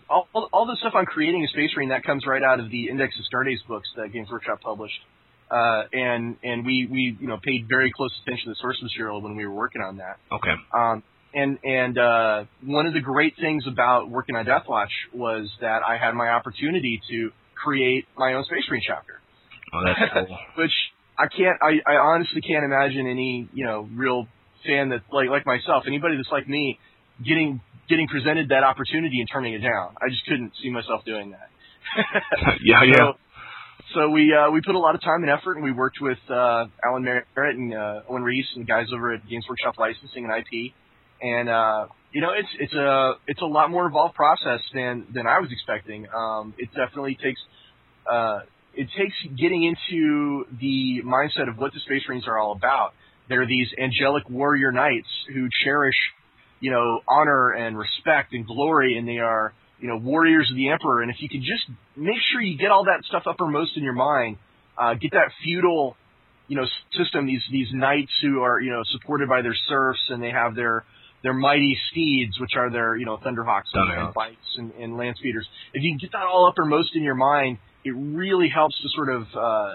all, all all the stuff on creating a Space Marine that comes right out of the Index of Stardays books that Games Workshop published, uh, and and we we you know paid very close attention to the source material when we were working on that. Okay. Um, and and uh, one of the great things about working on Deathwatch was that I had my opportunity to create my own Space Marine chapter. Oh, that's cool. Which I can't, I, I honestly can't imagine any, you know, real fan that like like myself, anybody that's like me, getting getting presented that opportunity and turning it down. I just couldn't see myself doing that. yeah, yeah. So, so we uh, we put a lot of time and effort, and we worked with uh, Alan Merritt and uh, Owen Reese and guys over at Games Workshop Licensing and I P. And uh, you know, it's it's a it's a lot more involved process than than I was expecting. Um, it definitely takes uh, it takes getting into the mindset of what the Space Marines are all about. They're these angelic warrior knights who cherish, you know, honor and respect and glory, and they are, you know, warriors of the Emperor. And if you could just make sure you get all that stuff uppermost in your mind, uh, get that feudal, you know, system, these these knights who are, you know, supported by their serfs, and they have their their mighty steeds, which are their, you know, Thunderhawks and, and Bikes and, and Lance Speeders. If you can get that all uppermost in your mind, it really helps to sort of uh,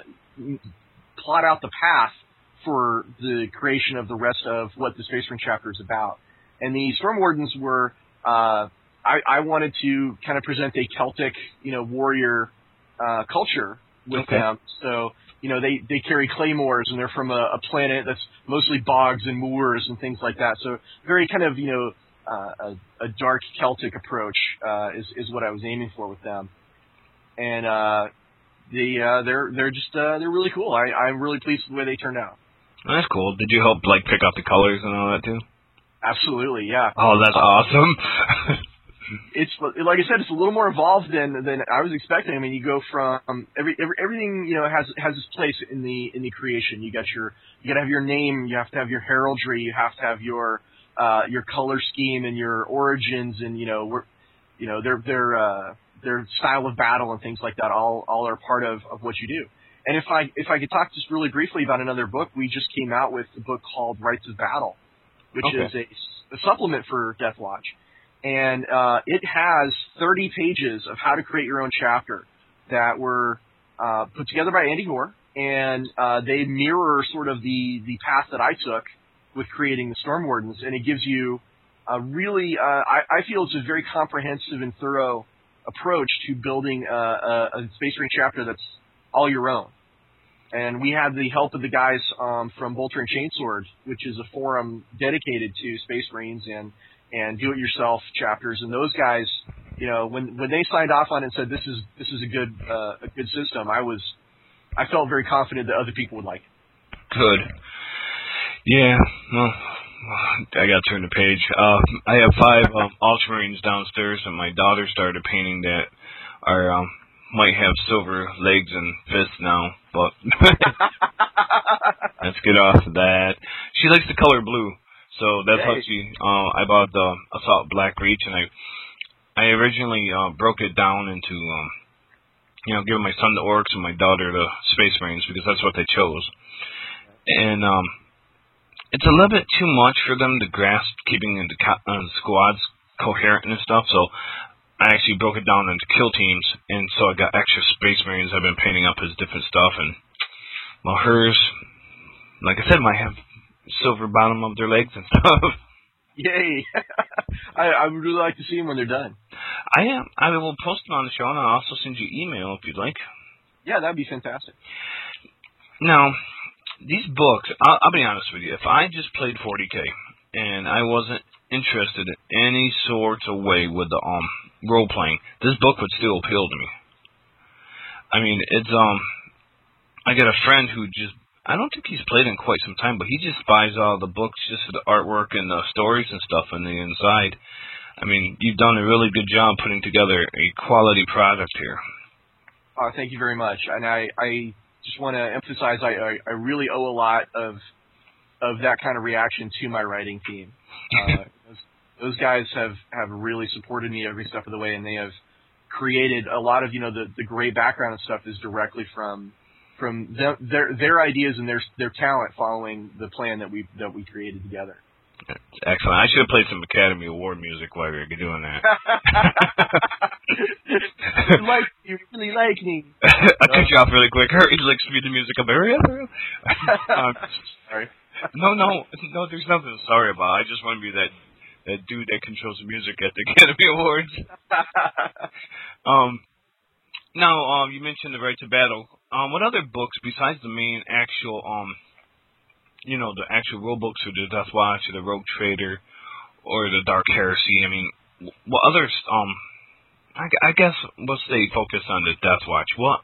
plot out the path for the creation of the rest of what the Space Marine chapter is about. And the Storm Wardens were, uh, I, I wanted to kind of present a Celtic, you know, warrior uh, culture with okay. them. So, you know, they, they carry claymores, and they're from a, a planet that's mostly bogs and moors and things like that. So very kind of, you know, uh, a, a dark Celtic approach uh, is, is what I was aiming for with them. And uh, the, uh, they're they're just uh, they're really cool. I, I'm really pleased with the way they turned out. That's cool. Did you help like pick out the colors and all that too? Absolutely, yeah. Oh, that's awesome. It's like I said, it's a little more involved than than I was expecting. I mean, you go from um, every, every everything you know has has its place in the in the creation. You got your you got to have your name. You have to have your heraldry. You have to have your uh, your color scheme and your origins, and you know we're you know their their uh, their style of battle and things like that. All all are part of, of what you do. And if I if I could talk just really briefly about another book, we just came out with a book called Rites of Battle, which okay. is a, a supplement for Deathwatch. And uh, it has thirty pages of how to create your own chapter that were uh, put together by Andy Hoare, and uh, they mirror sort of the, the path that I took with creating the Storm Wardens. And it gives you a really, uh, I, I feel it's a very comprehensive and thorough approach to building a, a, a Space Marine chapter that's all your own. And we had the help of the guys um, from Bolter and Chainsword, which is a forum dedicated to Space Marines and and do-it-yourself chapters. And those guys, you know, when when they signed off on it and said this is this is a good uh, a good system, I was I felt very confident that other people would like it. Good. Yeah. Well, I got to turn the page. Uh, I have five um, Ultramarines downstairs that my daughter started painting that are um, might have silver legs and fists now, but let's get off of that. She likes the color blue. So that's how she, uh, I bought the Assault Black Reach, and I I originally uh, broke it down into, um, you know, giving my son the Orcs and my daughter the Space Marines, because that's what they chose. And um, it's a little bit too much for them to grasp, keeping the co- uh, squads coherent and stuff, so I actually broke it down into kill teams, and so I got extra Space Marines I've been painting up as different stuff, and, well, hers, like I said, might have silver bottom of their legs and stuff. Yay! I, I would really like to see them when they're done. I am. I will post them on the show, and I'll also send you email if you'd like. Yeah, that'd be fantastic. Now, these books, I'll, I'll be honest with you. If I just played forty K and I wasn't interested in any sorts of way with the um role playing, this book would still appeal to me. I mean, it's um. I got a friend who just. I don't think he's played in quite some time, but he just buys all the books just for the artwork and the stories and stuff on the inside. I mean, you've done a really good job putting together a quality product here. Oh, thank you very much. And I, I just want to emphasize I, I, I really owe a lot of of that kind of reaction to my writing team. Uh, those, those guys have, have really supported me every step of the way, and they have created a lot of, you know, the, the great background and stuff is directly from from them, their their ideas and their their talent following the plan that we that we created together. Excellent. I should have played some Academy Award music while we were doing that. you like you really like me. I cut you off really quick. Hurry, like speed the music up. Hurry up, hurry up. um, Sorry. No, no, no. There's nothing to sorry about. I just want to be that that dude that controls the music at the Academy Awards. um. Now, um, you mentioned the Right to Battle. Um, what other books besides the main actual um. you know, the actual rule books for the Death Watch or the Rogue Trader or the Dark Heresy? I mean, what others, um, I, I guess we'll stay focused on the Death Watch. What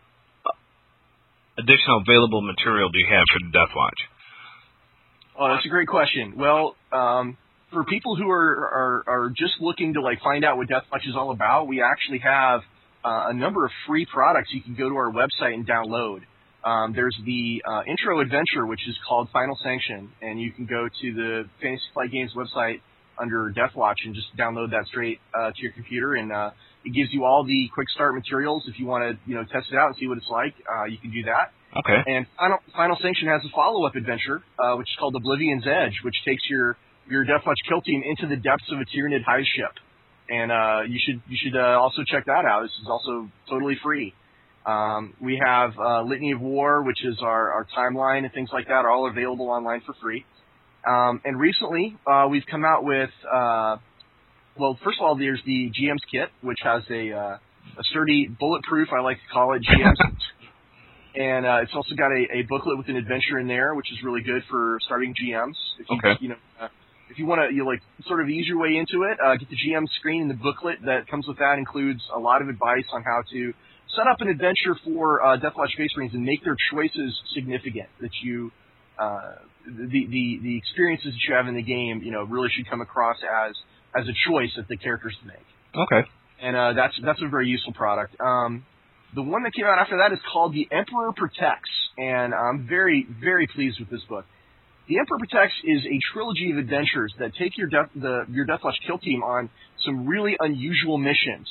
additional available material do you have for the Death Watch? Oh, that's a great question. Well, um, for people who are, are, are just looking to, like, find out what Death Watch is all about, we actually have uh, a number of free products you can go to our website and download. Um, there's the uh, intro adventure, which is called Final Sanction, and you can go to the Fantasy Flight Games website under Death Watch and just download that straight uh, to your computer, and uh, it gives you all the quick start materials. If you want to, you know, test it out and see what it's like, uh, you can do that. Okay. And Final, Final Sanction has a follow-up adventure, uh, which is called Oblivion's Edge, which takes your your Death Watch kill team into the depths of a Tyranid hive ship, and uh, you should you should uh, also check that out. This is also totally free. Um, we have uh, Litany of War, which is our, our timeline and things like that, are all available online for free. Um, and recently, uh, we've come out with, uh, well, first of all, there's the G M's kit, which has a, uh, a sturdy, bulletproof, I like to call it, G M's. And uh, it's also got a, a booklet with an adventure in there, which is really good for starting G Ms. If you, okay. You know, uh, if you want to, you know, like, sort of ease your way into it, uh, get the G M screen, and the booklet that comes with that includes a lot of advice on how to set up an adventure for uh, Death Watch Space Marines and make their choices significant. That you, uh, the, the the experiences that you have in the game, you know, really should come across as as a choice that the characters make. Okay. And uh, that's that's a very useful product. Um, the one that came out after that is called The Emperor Protects, and I'm very very pleased with this book. The Emperor Protects is a trilogy of adventures that take your death the your Death Watch kill team on some really unusual missions.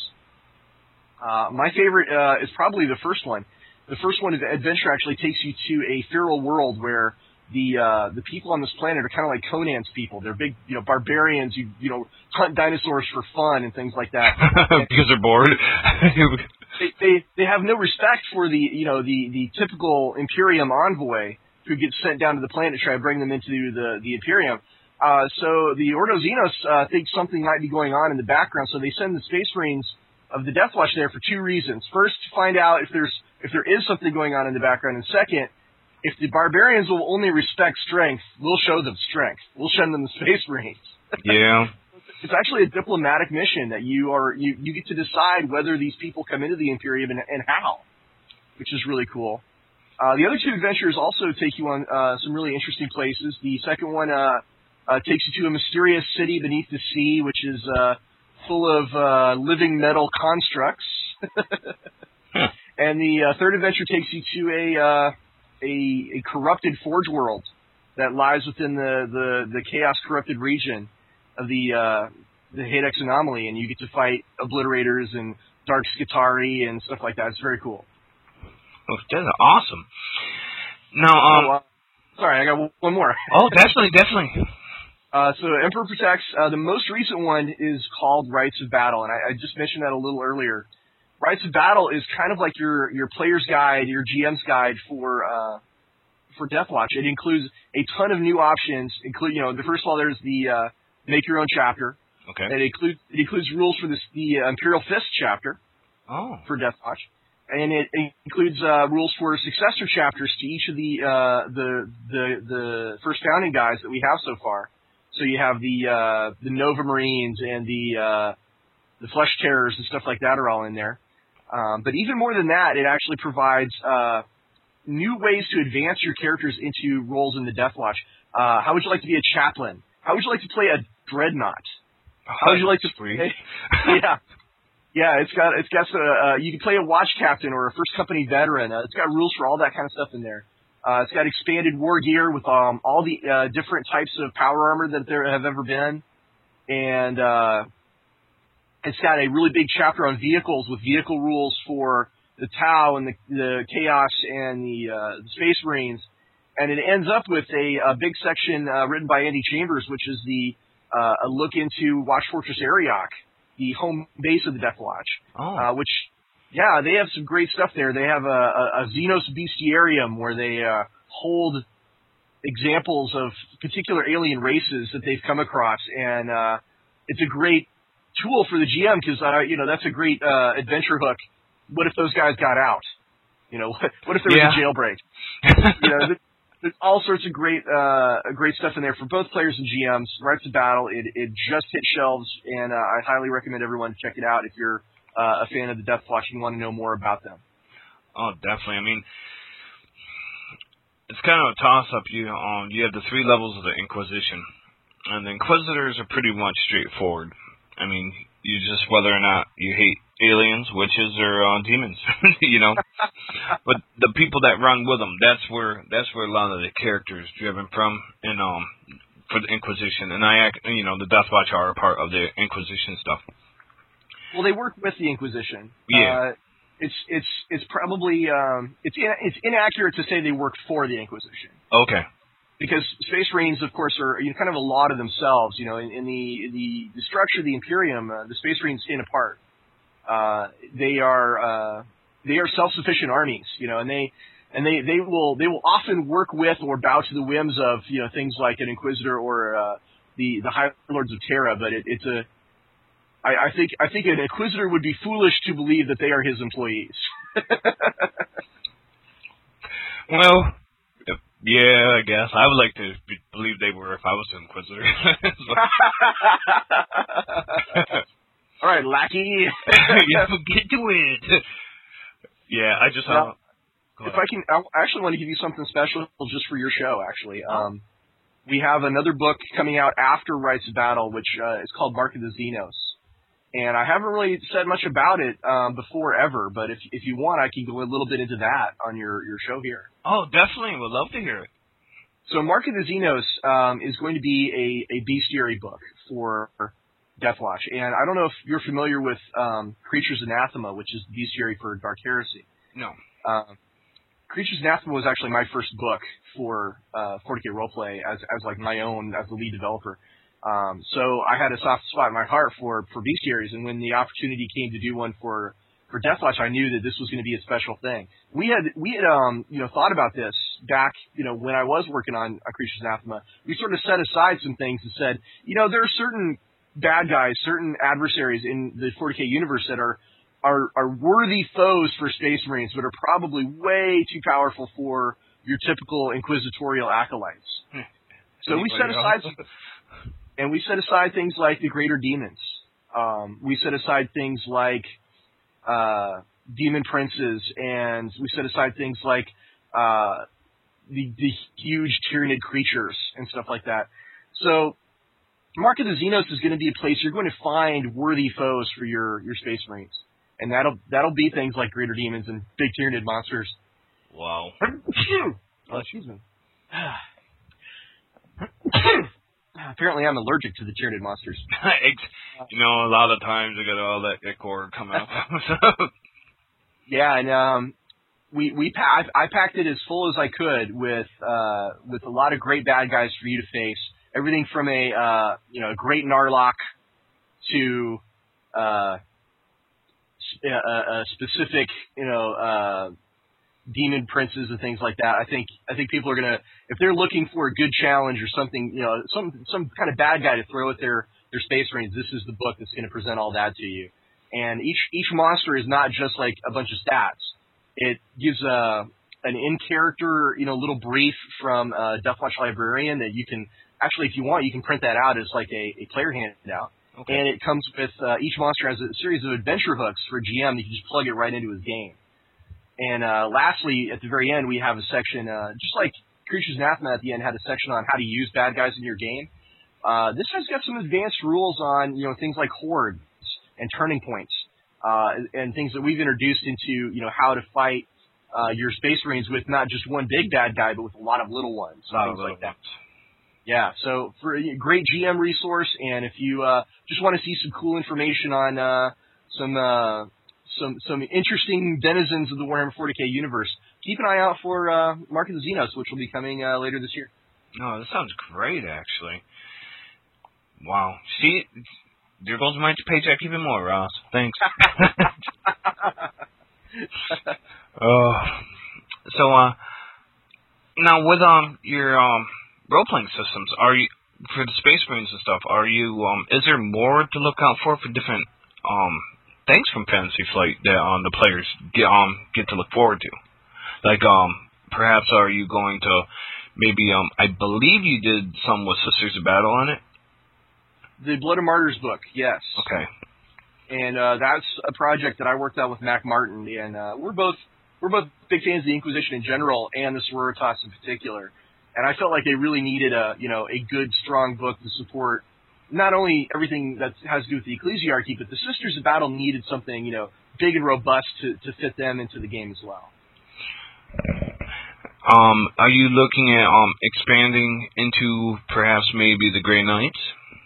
Uh, my favorite uh, is probably the first one. The first one, the adventure, actually takes you to a feral world where the uh, the people on this planet are kind of like Conan's people. They're big, you know, barbarians who, you know, hunt dinosaurs for fun and things like that. Because they're bored. they, they they have no respect for the, you know, the the typical Imperium envoy who gets sent down to the planet to try to bring them into the the Imperium. Uh, so the Ordo Xenos uh, think something might be going on in the background, so they send the Space Marines of the Death Watch there for two reasons. First, to find out if there's if there is something going on in the background, and second, if the barbarians will only respect strength, we'll show them strength. We'll send them the Space Marines. Yeah. It's actually a diplomatic mission that you are you, you get to decide whether these people come into the Imperium and, and how, which is really cool. Uh, the other two adventures also take you on uh, some really interesting places. The second one uh, uh, takes you to a mysterious city beneath the sea, which is uh, full of uh, living metal constructs. huh. And the uh, third adventure takes you to a, uh, a a corrupted Forge world that lies within the, the, the chaos-corrupted region of the uh, the Hadex anomaly, and you get to fight Obliterators and Dark Skitarii and stuff like that. It's very cool. Oh, that's awesome. Now, um... Oh, uh, sorry, I got one more. oh, definitely, definitely. Uh, so Emperor Protects, uh, the most recent one is called Rites of Battle, and I, I just mentioned that a little earlier. Rites of Battle is kind of like your, your player's guide, your G M's guide for uh, for Death Watch. It includes a ton of new options. Include, you know, the first of all, there's the uh, Make Your Own chapter. Okay. It includes it includes rules for this, the uh, Imperial Fist chapter. Oh. For Death Watch, and it, it includes uh, rules for successor chapters to each of the uh, the the the first founding guides that we have so far. So you have the uh, the Nova Marines and the uh, the Flesh Terrors and stuff like that are all in there. Um, but even more than that, it actually provides uh, new ways to advance your characters into roles in the Death Watch. Uh, how would you like to be a chaplain? How would you like to play a dreadnought? How would you like to play? yeah, yeah. It's got it's got uh, uh, you can play a watch captain or a first company veteran. Uh, it's got rules for all that kind of stuff in there. Uh, it's got expanded war gear with um, all the uh, different types of power armor that there have ever been, and uh, it's got a really big chapter on vehicles with vehicle rules for the Tau and the, the Chaos and the, uh, the Space Marines, and it ends up with a, a big section uh, written by Andy Chambers, which is the uh, a look into Watch Fortress Ariok, the home base of the Death Watch. Oh. Uh, which, yeah, they have some great stuff there. They have a, a, a Xenos Bestiarium where they uh, hold examples of particular alien races that they've come across, and uh, it's a great tool for the G M because uh, you know that's a great uh, adventure hook. What if those guys got out? You know, what, what if there was Yeah. a jailbreak? You know, there's, there's all sorts of great uh, great stuff in there for both players and G Ms. Rights of Battle, it, it just hit shelves, and uh, I highly recommend everyone check it out if you're uh, a fan of the Death Watch and you want to know more about them. Oh, definitely. I mean, it's kind of a toss-up. You um, you have the three levels of the Inquisition, and the Inquisitors are pretty much straightforward. I mean, you just whether or not you hate aliens, witches, or uh, demons, you know. But the people that run with them, that's where that's where a lot of the characters driven from, and um, for the Inquisition, and I, act, you know, the Death Watch are a part of the Inquisition stuff. Well, they work with the Inquisition. Yeah. Uh, it's it's it's probably um, it's in, it's inaccurate to say they work for the Inquisition. Okay. Because Space Marines, of course, are you know, kind of a lot of themselves. You know, in, in the, the the structure of the Imperium, uh, the Space Marines stand apart. Uh, they are uh, they are self-sufficient armies. You know, and they and they, they will they will often work with or bow to the whims of you know things like an Inquisitor or uh, the the High Lords of Terra. But it, it's a I, I think I think an Inquisitor would be foolish to believe that they are his employees. Well, yeah, I guess I would like to be, believe they were if I was an Inquisitor. All right, lackey. Yeah, get to it. Yeah, I just. Now, uh, if I can, I actually want to give you something special just for your show. Actually, um, we have another book coming out after Rights of Battle, which uh, is called Mark of the Xenos. And I haven't really said much about it um, before ever, but if if you want, I can go a little bit into that on your, your show here. Oh, definitely. Would love to hear it. So Mark of the Xenos um, is going to be a, a bestiary book for Death Watch. And I don't know if you're familiar with um, Creatures Anathema, which is the bestiary for Dark Heresy. No. Um, Creatures Anathema was actually my first book for uh, forty K Roleplay as, as like my own, as the lead developer. Um, so I had a soft spot in my heart for, for bestiaries, and when the opportunity came to do one for, for Death Watch, I knew that this was going to be a special thing. We had, we had, um, you know, thought about this back, you know, when I was working on a Creatures Anathema. We sort of set aside some things and said, you know, there are certain bad guys, certain adversaries in the forty K universe that are, are, are worthy foes for Space Marines, but are probably way too powerful for your typical inquisitorial acolytes. So we set aside some, and we set aside things like the Greater Demons. Um, we set aside things like uh, Demon Princes, and we set aside things like uh, the, the huge Tyranid creatures and stuff like that. So Mark of the Xenos is going to be a place you're going to find worthy foes for your, your Space Marines. And that'll that'll be things like Greater Demons and big Tyranid monsters. Wow. Oh, excuse me. Apparently I'm allergic to the Tyranid monsters. You know, a lot of times I got all that ichor come out. Yeah, and um, we we pa- I, I packed it as full as I could with uh, with a lot of great bad guys for you to face. Everything from a uh, you know a great Narlock to uh, a, a specific you know uh, demon princes and things like that. I think I think people are gonna, if they're looking for a good challenge or something, you know, some some kind of bad guy to throw at their their Space Marines, this is the book that's going to present all that to you. And each each monster is not just like a bunch of stats. It gives a an in character, you know, little brief from a Death Watch librarian that you can actually, if you want, you can print that out as like a, a player handout. Okay. And it comes with uh, each monster has a series of adventure hooks for G M. You can just plug it right into his game. And uh, lastly, at the very end, we have a section, uh, just like Creatures Anathema at the end had a section on how to use bad guys in your game. Uh, this has got some advanced rules on, you know, things like hordes and turning points, uh, and things that we've introduced into, you know, how to fight uh, your Space Marines with not just one big bad guy, but with a lot of little ones, A lot things of like that. ones. Yeah, so for a great G M resource, and if you uh, just want to see some cool information on uh, some uh, some some interesting denizens of the Warhammer forty K universe, keep an eye out for uh, Mark of the Xenos, which will be coming uh, later this year. Oh, that sounds great, actually. Wow. See, there goes my paycheck even more, Ross. Thanks. Oh, so uh, now with um your um role playing systems, are you for the Space Marines and stuff? Are you um is there more to look out for for different um things from Fantasy Flight that um the players get um get to look forward to? Like um perhaps are you going to maybe um I believe you did some with Sisters of Battle on it. The Blood of Martyrs book, yes. Okay. And uh, that's a project that I worked on with Mac Martin, and uh, we're both we're both big fans of the Inquisition in general and the Sororitas in particular. And I felt like they really needed a you know a good, strong book to support not only everything that has to do with the Ecclesiarchy, but the Sisters of Battle needed something you know big and robust to, to fit them into the game as well. Um, are you looking at um expanding into perhaps maybe the Grey Knights?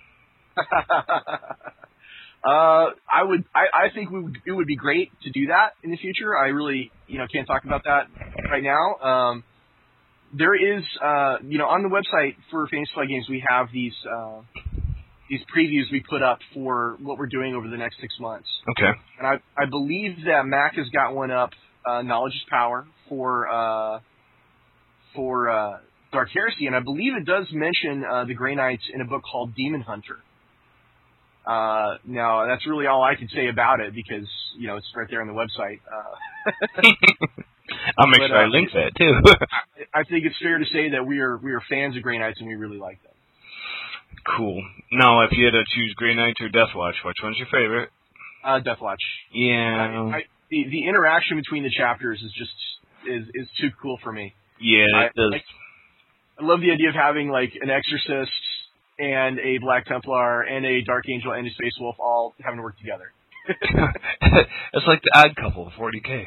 uh, I would. I, I think we would, it would be great to do that in the future. I really, you know, can't talk about that right now. Um, there is, uh, you know, on the website for Fantasy Flight Games, we have these uh, these previews we put up for what we're doing over the next six months. Okay. And I, I believe that Mac has got one up. Uh, Knowledge is Power for uh, for uh, Dark Heresy, and I believe it does mention uh, the Grey Knights in a book called Demon Hunter. Uh, now, that's really all I can say about it because, you know, it's right there on the website. Uh, I'll make but, sure uh, I link that, too. I, I think it's fair to say that we are we are fans of Grey Knights and we really like them. Cool. Now, if you had to choose Grey Knights or Deathwatch, which one's your favorite? Uh, Deathwatch. Yeah. I, I, the, the interaction between the chapters is just is, is too cool for me. Yeah, I, it does. I, I love the idea of having, like, an Exorcist and a Black Templar, and a Dark Angel, and a Space Wolf all having to work together. It's like the Odd Couple of forty K.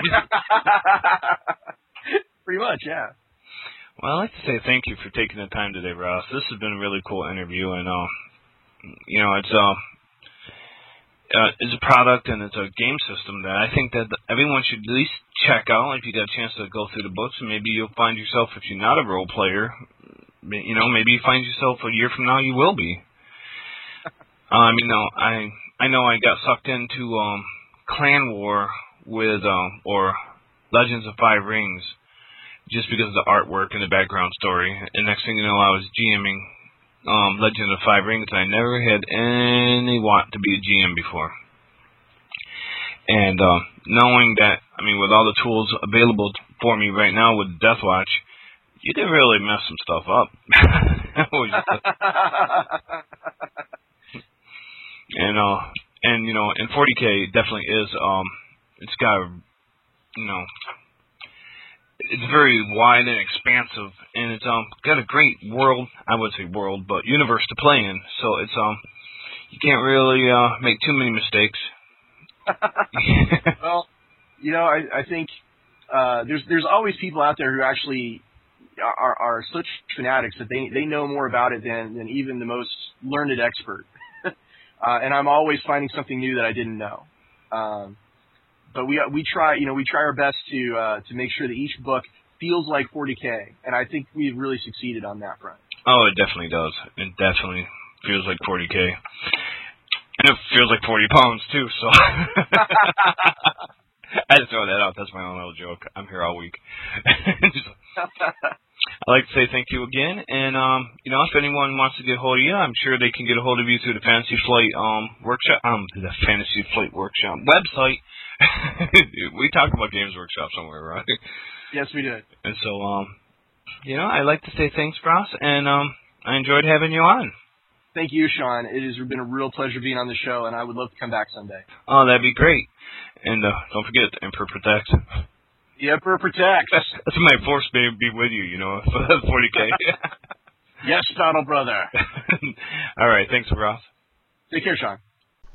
Pretty much, yeah. Well, I'd like to say thank you for taking the time today, Ross. This has been a really cool interview, and, uh, you know, it's, uh, uh, it's a product and it's a game system that I think that everyone should at least check out if you got a chance to go through the books, and maybe you'll find yourself, if you're not a role player, you know, maybe you find yourself a year from now you will be. Um, you know, I I know I got sucked into um, Clan War with um, or Legends of Five Rings just because of the artwork and the background story. And next thing you know, I was GMing um, Legend of Five Rings, and I never had any want to be a G M before. And uh, knowing that, I mean, with all the tools available for me right now with Deathwatch, you did really mess some stuff up. and uh, and you know, and forty K definitely is. Um, it's got, you know, it's very wide and expansive, and it's um got a great world. I would say world, but universe to play in. So it's um, you can't really uh make too many mistakes. Well, you know, I I think uh, there's there's always people out there who actually Are, are such fanatics that they they know more about it than, than even the most learned expert. uh, and I'm always finding something new that I didn't know. Um, but we we try you know we try our best to uh, to make sure that each book feels like forty K, and I think we've really succeeded on that front. Oh, it definitely does. It definitely feels like forty K, and it feels like forty pounds too. So. I had to throw that out. That's my own little joke. I'm here all week. I'd like to say thank you again. And, um, you know, if anyone wants to get a hold of you, I'm sure they can get a hold of you through the Fantasy Flight um, workshop, um, the Fantasy Flight Workshop website. We talk about Games Workshop somewhere, right? Yes, we did. And so, um, you know, I'd like to say thanks, Ross, and um, I enjoyed having you on. Thank you, Sean. It has been a real pleasure being on the show, and I would love to come back someday. Oh, that'd be great. And uh, don't forget, the Emperor protects. The Emperor protects. That's, that's my force may be with you, you know, forty K. Yes, battle brother. All right, thanks, Ross. Take care, Sean.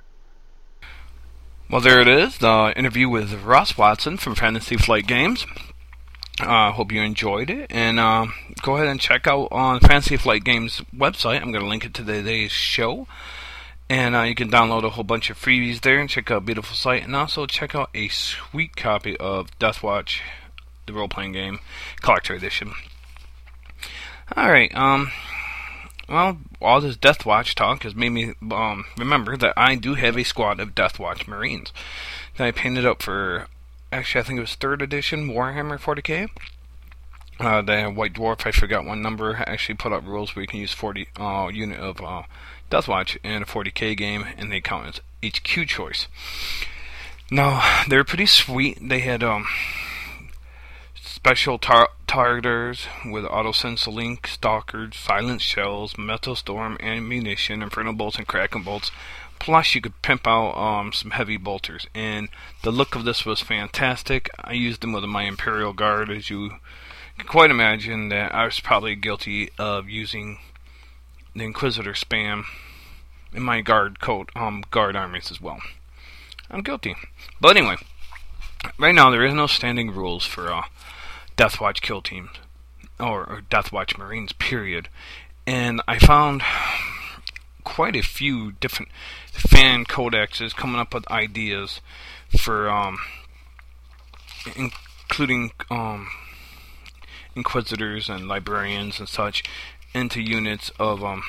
Well, there it is, the interview with Ross Watson from Fantasy Flight Games. I uh, hope you enjoyed it, and uh, go ahead and check out on Fantasy Flight Games website. I'm going to link it to today's show, and uh, you can download a whole bunch of freebies there and check out a beautiful site, and also check out a sweet copy of Deathwatch the role-playing game, collector edition. Alright, um, well, all this Deathwatch talk has made me um, remember that I do have a squad of Deathwatch Marines that I painted up for, actually I think it was third edition Warhammer forty K. Uh, the White Dwarf, I forgot one number, actually put up rules where you can use forty uh, unit of uh, Deathwatch in a forty K game, and they count as H Q choice. Now, they were pretty sweet. They had um, special tar- targeters with auto-sense link, stalkers, silent shells, metal storm, ammunition, infernal bolts, and kraken bolts. Plus, you could pimp out um, some heavy bolters, and the look of this was fantastic. I used them with my Imperial Guard, as you can quite imagine that I was probably guilty of using the Inquisitor spam in my guard coat, um, guard armies as well. I'm guilty. But anyway, right now there is no standing rules for uh, Deathwatch kill teams, or, or Deathwatch Marines, period. And I found quite a few different fan codexes coming up with ideas for, um, including um, Inquisitors and Librarians and such into units of um,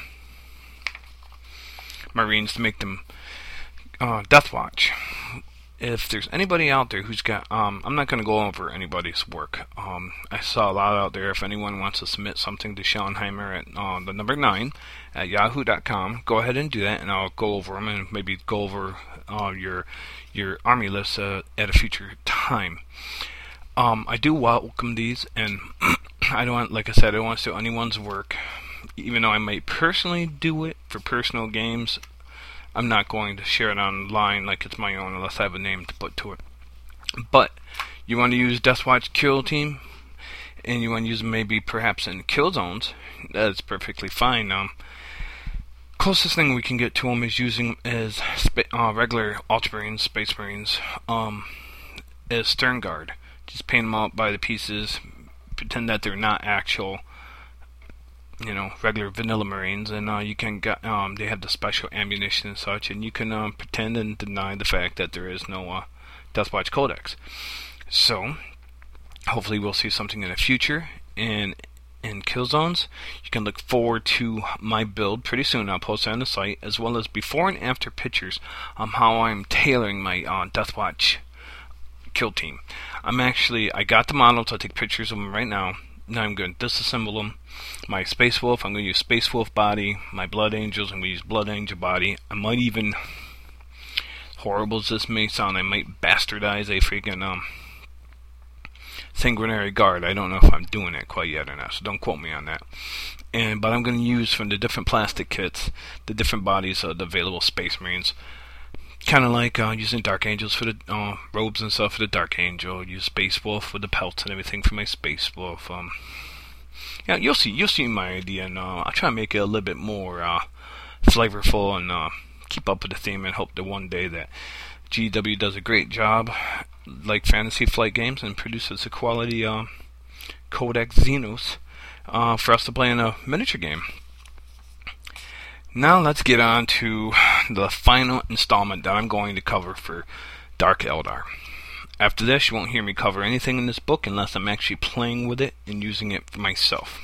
Marines to make them uh, Deathwatch. If there's anybody out there who's got, um, I'm not going to go over anybody's work. Um, I saw a lot out there. If anyone wants to submit something to Schauenheimer at uh, the number nine at yahoo dot com, go ahead and do that, and I'll go over them and maybe go over uh, your your army list uh, at a future time. Um, I do welcome these, and I don't want, like I said, I don't want to steal anyone's work. Even though I might personally do it for personal games, I'm not going to share it online like it's my own unless I have a name to put to it. But you want to use Deathwatch Kill Team, and you want to use them maybe perhaps in kill zones, that's perfectly fine. Um, closest thing we can get to them is using as spa- uh, regular Ultramarines, Space Marines, um, as Stern Guard. Just paint them out by the pieces, pretend that they're not actual, you know, regular vanilla Marines, and uh, you can get, um, they have the special ammunition and such, and you can um, pretend and deny the fact that there is no uh, Deathwatch Codex. So, hopefully we'll see something in the future in in kill zones. You can look forward to my build pretty soon. I'll post it on the site, as well as before and after pictures on how I'm tailoring my uh, Deathwatch kill team. I'm actually, I got the models, I'll take pictures of them right now. Now I'm going to disassemble them. My Space Wolf, I'm going to use Space Wolf body. My Blood Angels, I'm going to use Blood Angel body. I might even, horrible as this may sound, I might bastardize a freaking um, Sanguinary Guard. I don't know if I'm doing it quite yet or not, so don't quote me on that. And But I'm going to use from the different plastic kits, the different bodies of the available Space Marines. Kind of like uh, using Dark Angels for the uh, robes and stuff for the Dark Angel. Use Space Wolf with the pelts and everything for my Space Wolf. Um, yeah, you'll see. You'll see my idea, and uh, I'll try to make it a little bit more uh, flavorful and uh, keep up with the theme, and hope that one day that G W does a great job, like Fantasy Flight Games, and produces a quality uh, Codex Xenos uh, for us to play in a miniature game. Now let's get on to the final installment that I'm going to cover for Dark Eldar. After this, you won't hear me cover anything in this book unless I'm actually playing with it and using it for myself.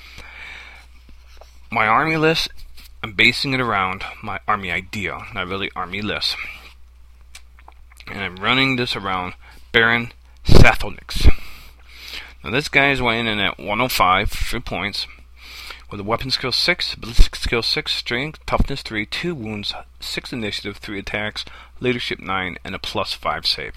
My army list, I'm basing it around my army idea, not really army list. And I'm running this around Baron Sathelnix. Now this guy is weighing in at one oh five for points, with a weapon skill six, ballistic skill six, strength, toughness three, two wounds, six initiative, three attacks, leadership nine, and a plus five save.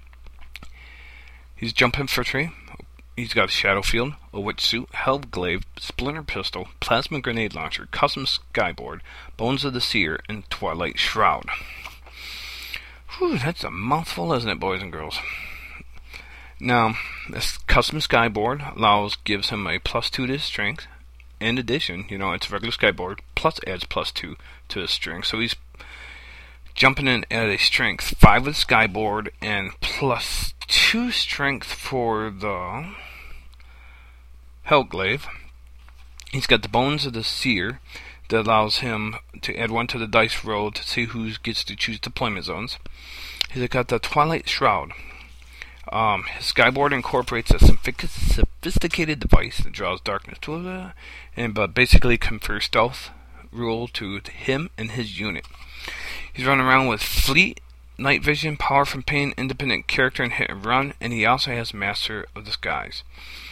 He's jump infantry. He's got a shadow field, a witch suit, Helglaive, splinter pistol, plasma grenade launcher, custom skyboard, bones of the seer, and twilight shroud. Whew, that's a mouthful, isn't it, boys and girls? Now, this custom skyboard allows, gives him a plus two to his strength. In addition, you know, it's a regular skyboard, plus adds plus two to his strength. So he's jumping in at a strength five with skyboard and plus two strength for the Helglaive. He's got the bones of the seer that allows him to add one to the dice roll to see who gets to choose deployment zones. He's got the twilight shroud. Um, his skyboard incorporates a sophic- sophisticated device that draws darkness to it, and but basically confers stealth rule to him and his unit. He's running around with fleet, night vision, power from pain, independent character, and hit and run, and he also has Master of Disguise.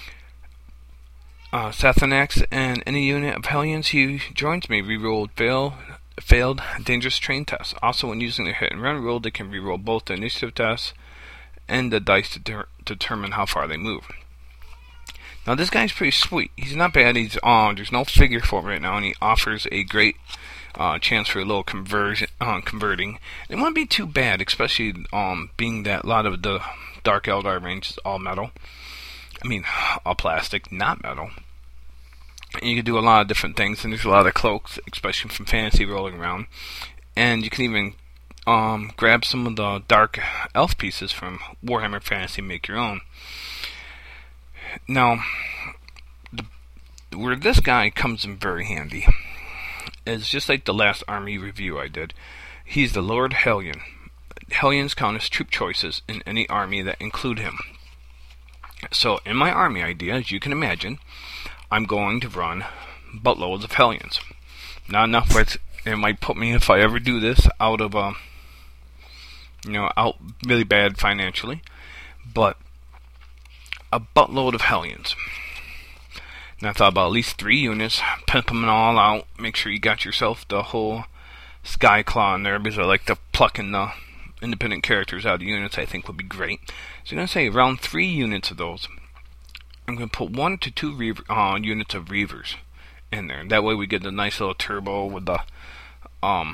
Uh, Sathanax and any unit of Hellions he joins may reroll fail, failed dangerous train tests. Also, when using the hit and run rule, they can reroll both the initiative tests and the dice to de- determine how far they move. Now, this guy's pretty sweet. He's not bad. He's on. Uh, there's no figure for him right now, and he offers a great uh, chance for a little conversion, uh, converting. It wouldn't be too bad, especially um, being that a lot of the Dark Eldar range is all metal. I mean, all plastic, not metal. And you can do a lot of different things, and there's a lot of cloaks, especially from fantasy rolling around. And you can even um, grab some of the Dark Elf pieces from Warhammer Fantasy and make your own. Now, the, where this guy comes in very handy is just like the last army review I did. He's the Lord Hellion. Hellions count as troop choices in any army that include him. So, in my army idea, as you can imagine, I'm going to run buttloads of Hellions. Not enough, but it might put me, if I ever do this, out of, uh, you know, out really bad financially. But a buttload of Hellions. And I thought about at least three units, pimp them all out, make sure you got yourself the whole Skyclaw in there, because I like to pluck in the independent characters out of the units. I think would be great. So I'm going to say around three units of those. I'm going to put one to two reaver, uh, units of Reavers in there. That way we get the nice little turbo with the, um,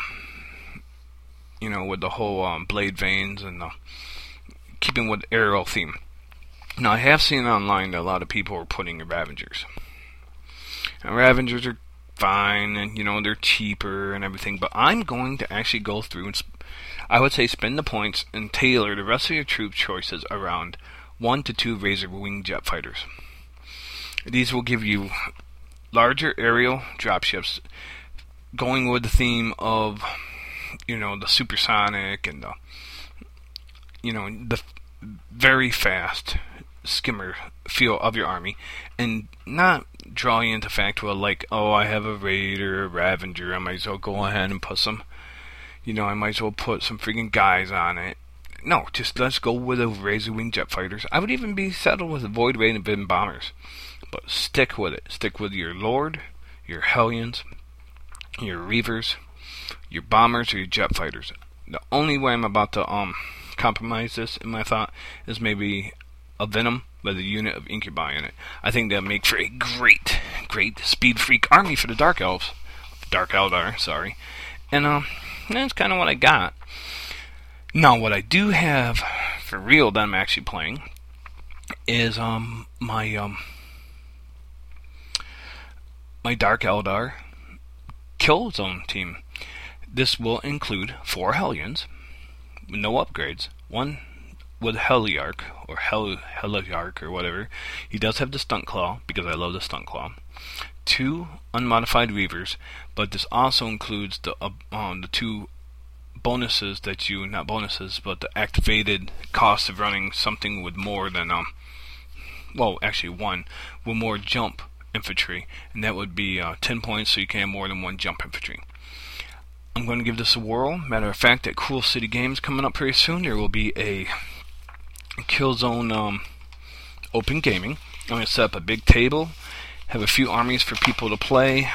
you know, with the whole um, blade veins and the, keeping with the aerial theme. Now, I have seen online that a lot of people are putting Ravengers. And Ravengers are fine, and, you know, they're cheaper and everything, but I'm going to actually go through and, sp- I would say, spend the points and tailor the rest of your troop choices around one to two Razor Wing jet fighters. These will give you larger aerial dropships, going with the theme of, you know, the supersonic and the, you know, the very fast skimmer feel of your army, and not draw you into the fact where, like, oh, I have a Raider, a Ravenger, I might as well go ahead and put some, you know, I might as well put some freaking guys on it. No, just let's go with the Razor Wing jet fighters. I would even be settled with the Void Raid and Bin bombers. But stick with it. Stick with your Lord, your Hellions, your Reavers, your bombers, or your jet fighters. The only way I'm about to um compromise this, in my thought, is maybe a Venom with a unit of Incubi in it. I think that'll make for a great, great speed freak army for the Dark Elves. Dark Eldar, sorry. And um, that's kind of what I got. Now, what I do have for real that I'm actually playing is um my um my Dark Eldar Killzone team. This will include four Hellions, no upgrades, one with Heliarch, or Hel- Heliarch, or whatever. He does have the Stunt Claw, because I love the Stunt Claw. Two unmodified Reavers, but this also includes the uh, um, the two bonuses that you, not bonuses, but the activated cost of running something with more than, um, well, actually one, with more jump infantry, and that would be uh, ten points, so you can have more than one jump infantry. I'm going to give this a whirl. Matter of fact, at Cool City Games coming up pretty soon, there will be a Killzone um, open gaming. I'm going to set up a big table, have a few armies for people to play,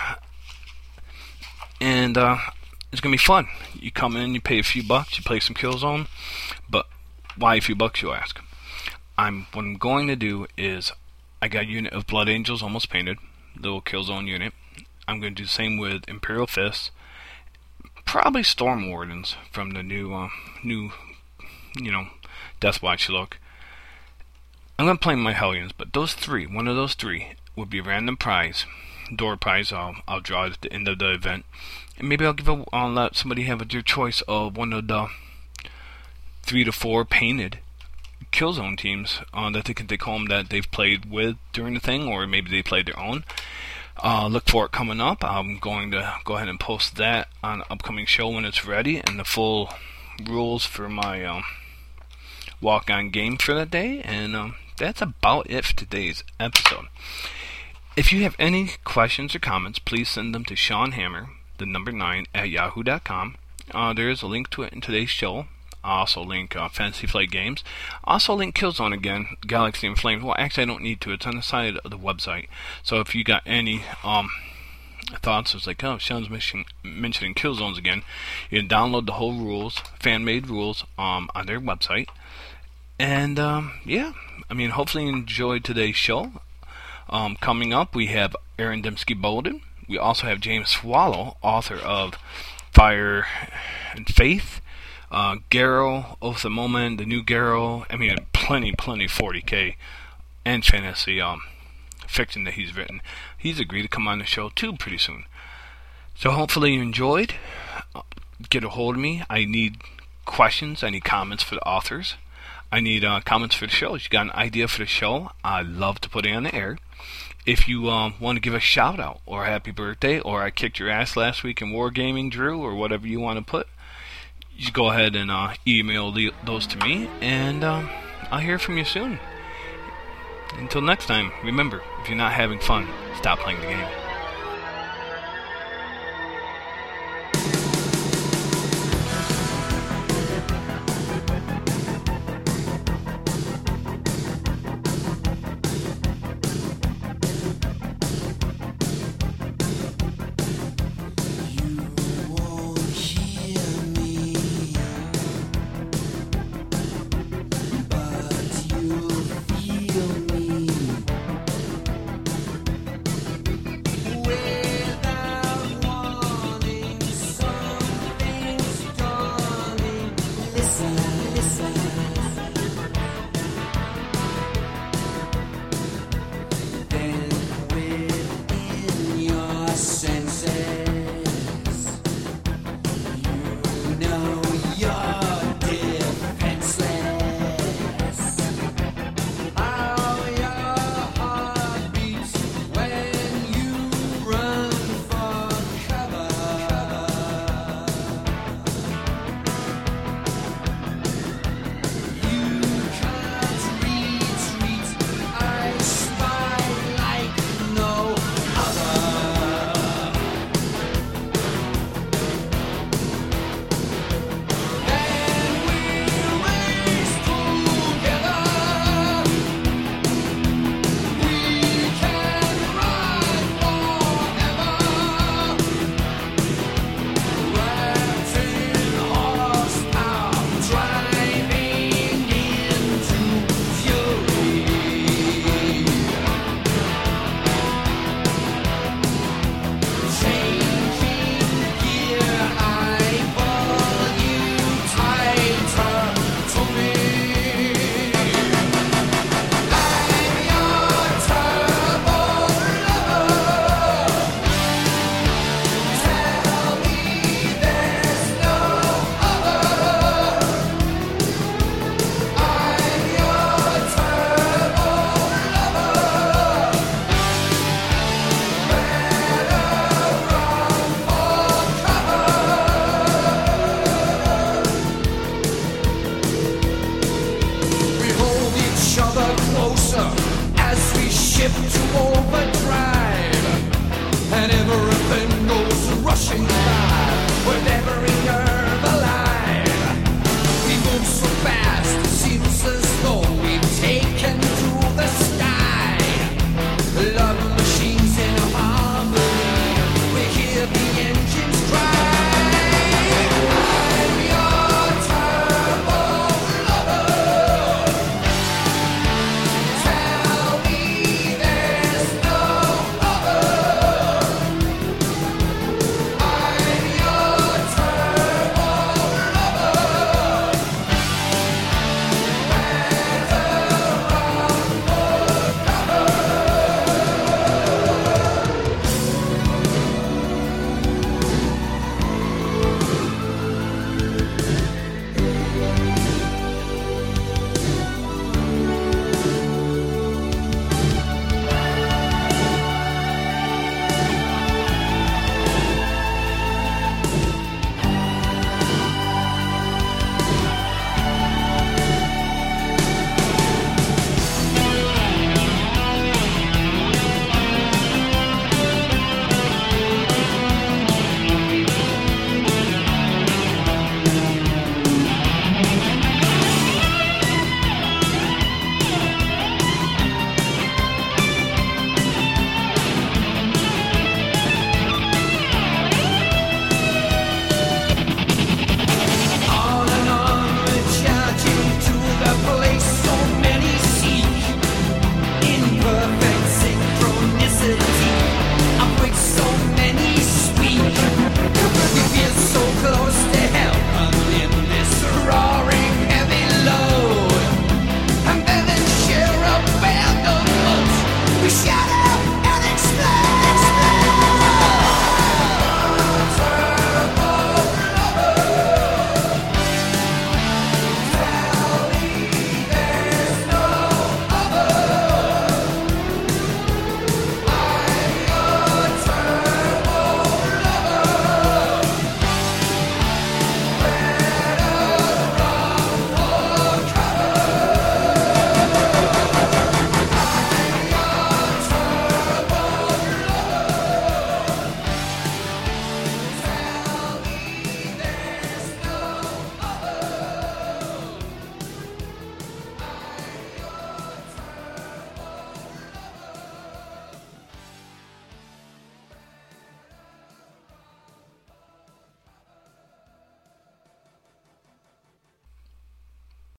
and uh, it's going to be fun. You come in, you pay a few bucks, you play some Killzone, but why a few bucks, you ask? I'm what I'm going to do is, I got a unit of Blood Angels almost painted, little Killzone unit. I'm going to do the same with Imperial Fists, probably Storm Wardens from the new, uh, new, you know, Deathwatch look. I'm going to play my Hellions, but those three, one of those three, would be a random prize, door prize. I'll I'll draw at the end of the event, and maybe I'll give a, I'll let somebody have a, their choice of one of the three to four painted Killzone teams uh, that they can take home that they've played with during the thing, or maybe they played their own. Uh, look for it coming up. I'm going to go ahead and post that on an upcoming show when it's ready, and the full rules for my um, walk on game for the day, and um, that's about it for today's episode. If you have any questions or comments, please send them to Sean Hammer, the number nine, at yahoo dot com. Uh, there is a link to it in today's show. I also link uh, Fantasy Flight Games. Also link Killzone again, Galaxy and Flames. Well, actually, I don't need to. It's on the side of the website. So if you got any um, thoughts, it's like, oh, Sean's mentioning, mentioning Killzones again, you can download the whole rules, fan-made rules, um, on their website. And, um, yeah, I mean, hopefully you enjoyed today's show. Um, coming up, we have Aaron Dembski-Bolden. We also have James Swallow, author of Fire and Faith, Uh, Garrow, Oath of the Moment, the new Garrow. I mean, plenty, plenty forty K and fantasy um, fiction that he's written. He's agreed to come on the show too pretty soon. So hopefully you enjoyed. Uh, get a hold of me. I need questions. I need comments for the authors. I need uh, comments for the show. If you got an idea for the show, I'd love to put it on the air. If you um, want to give a shout out or a happy birthday, or I kicked your ass last week in Wargaming, Drew, or whatever you want to put, you go ahead and uh, email the, those to me, and um, I'll hear from you soon. Until next time, remember, if you're not having fun, stop playing the game.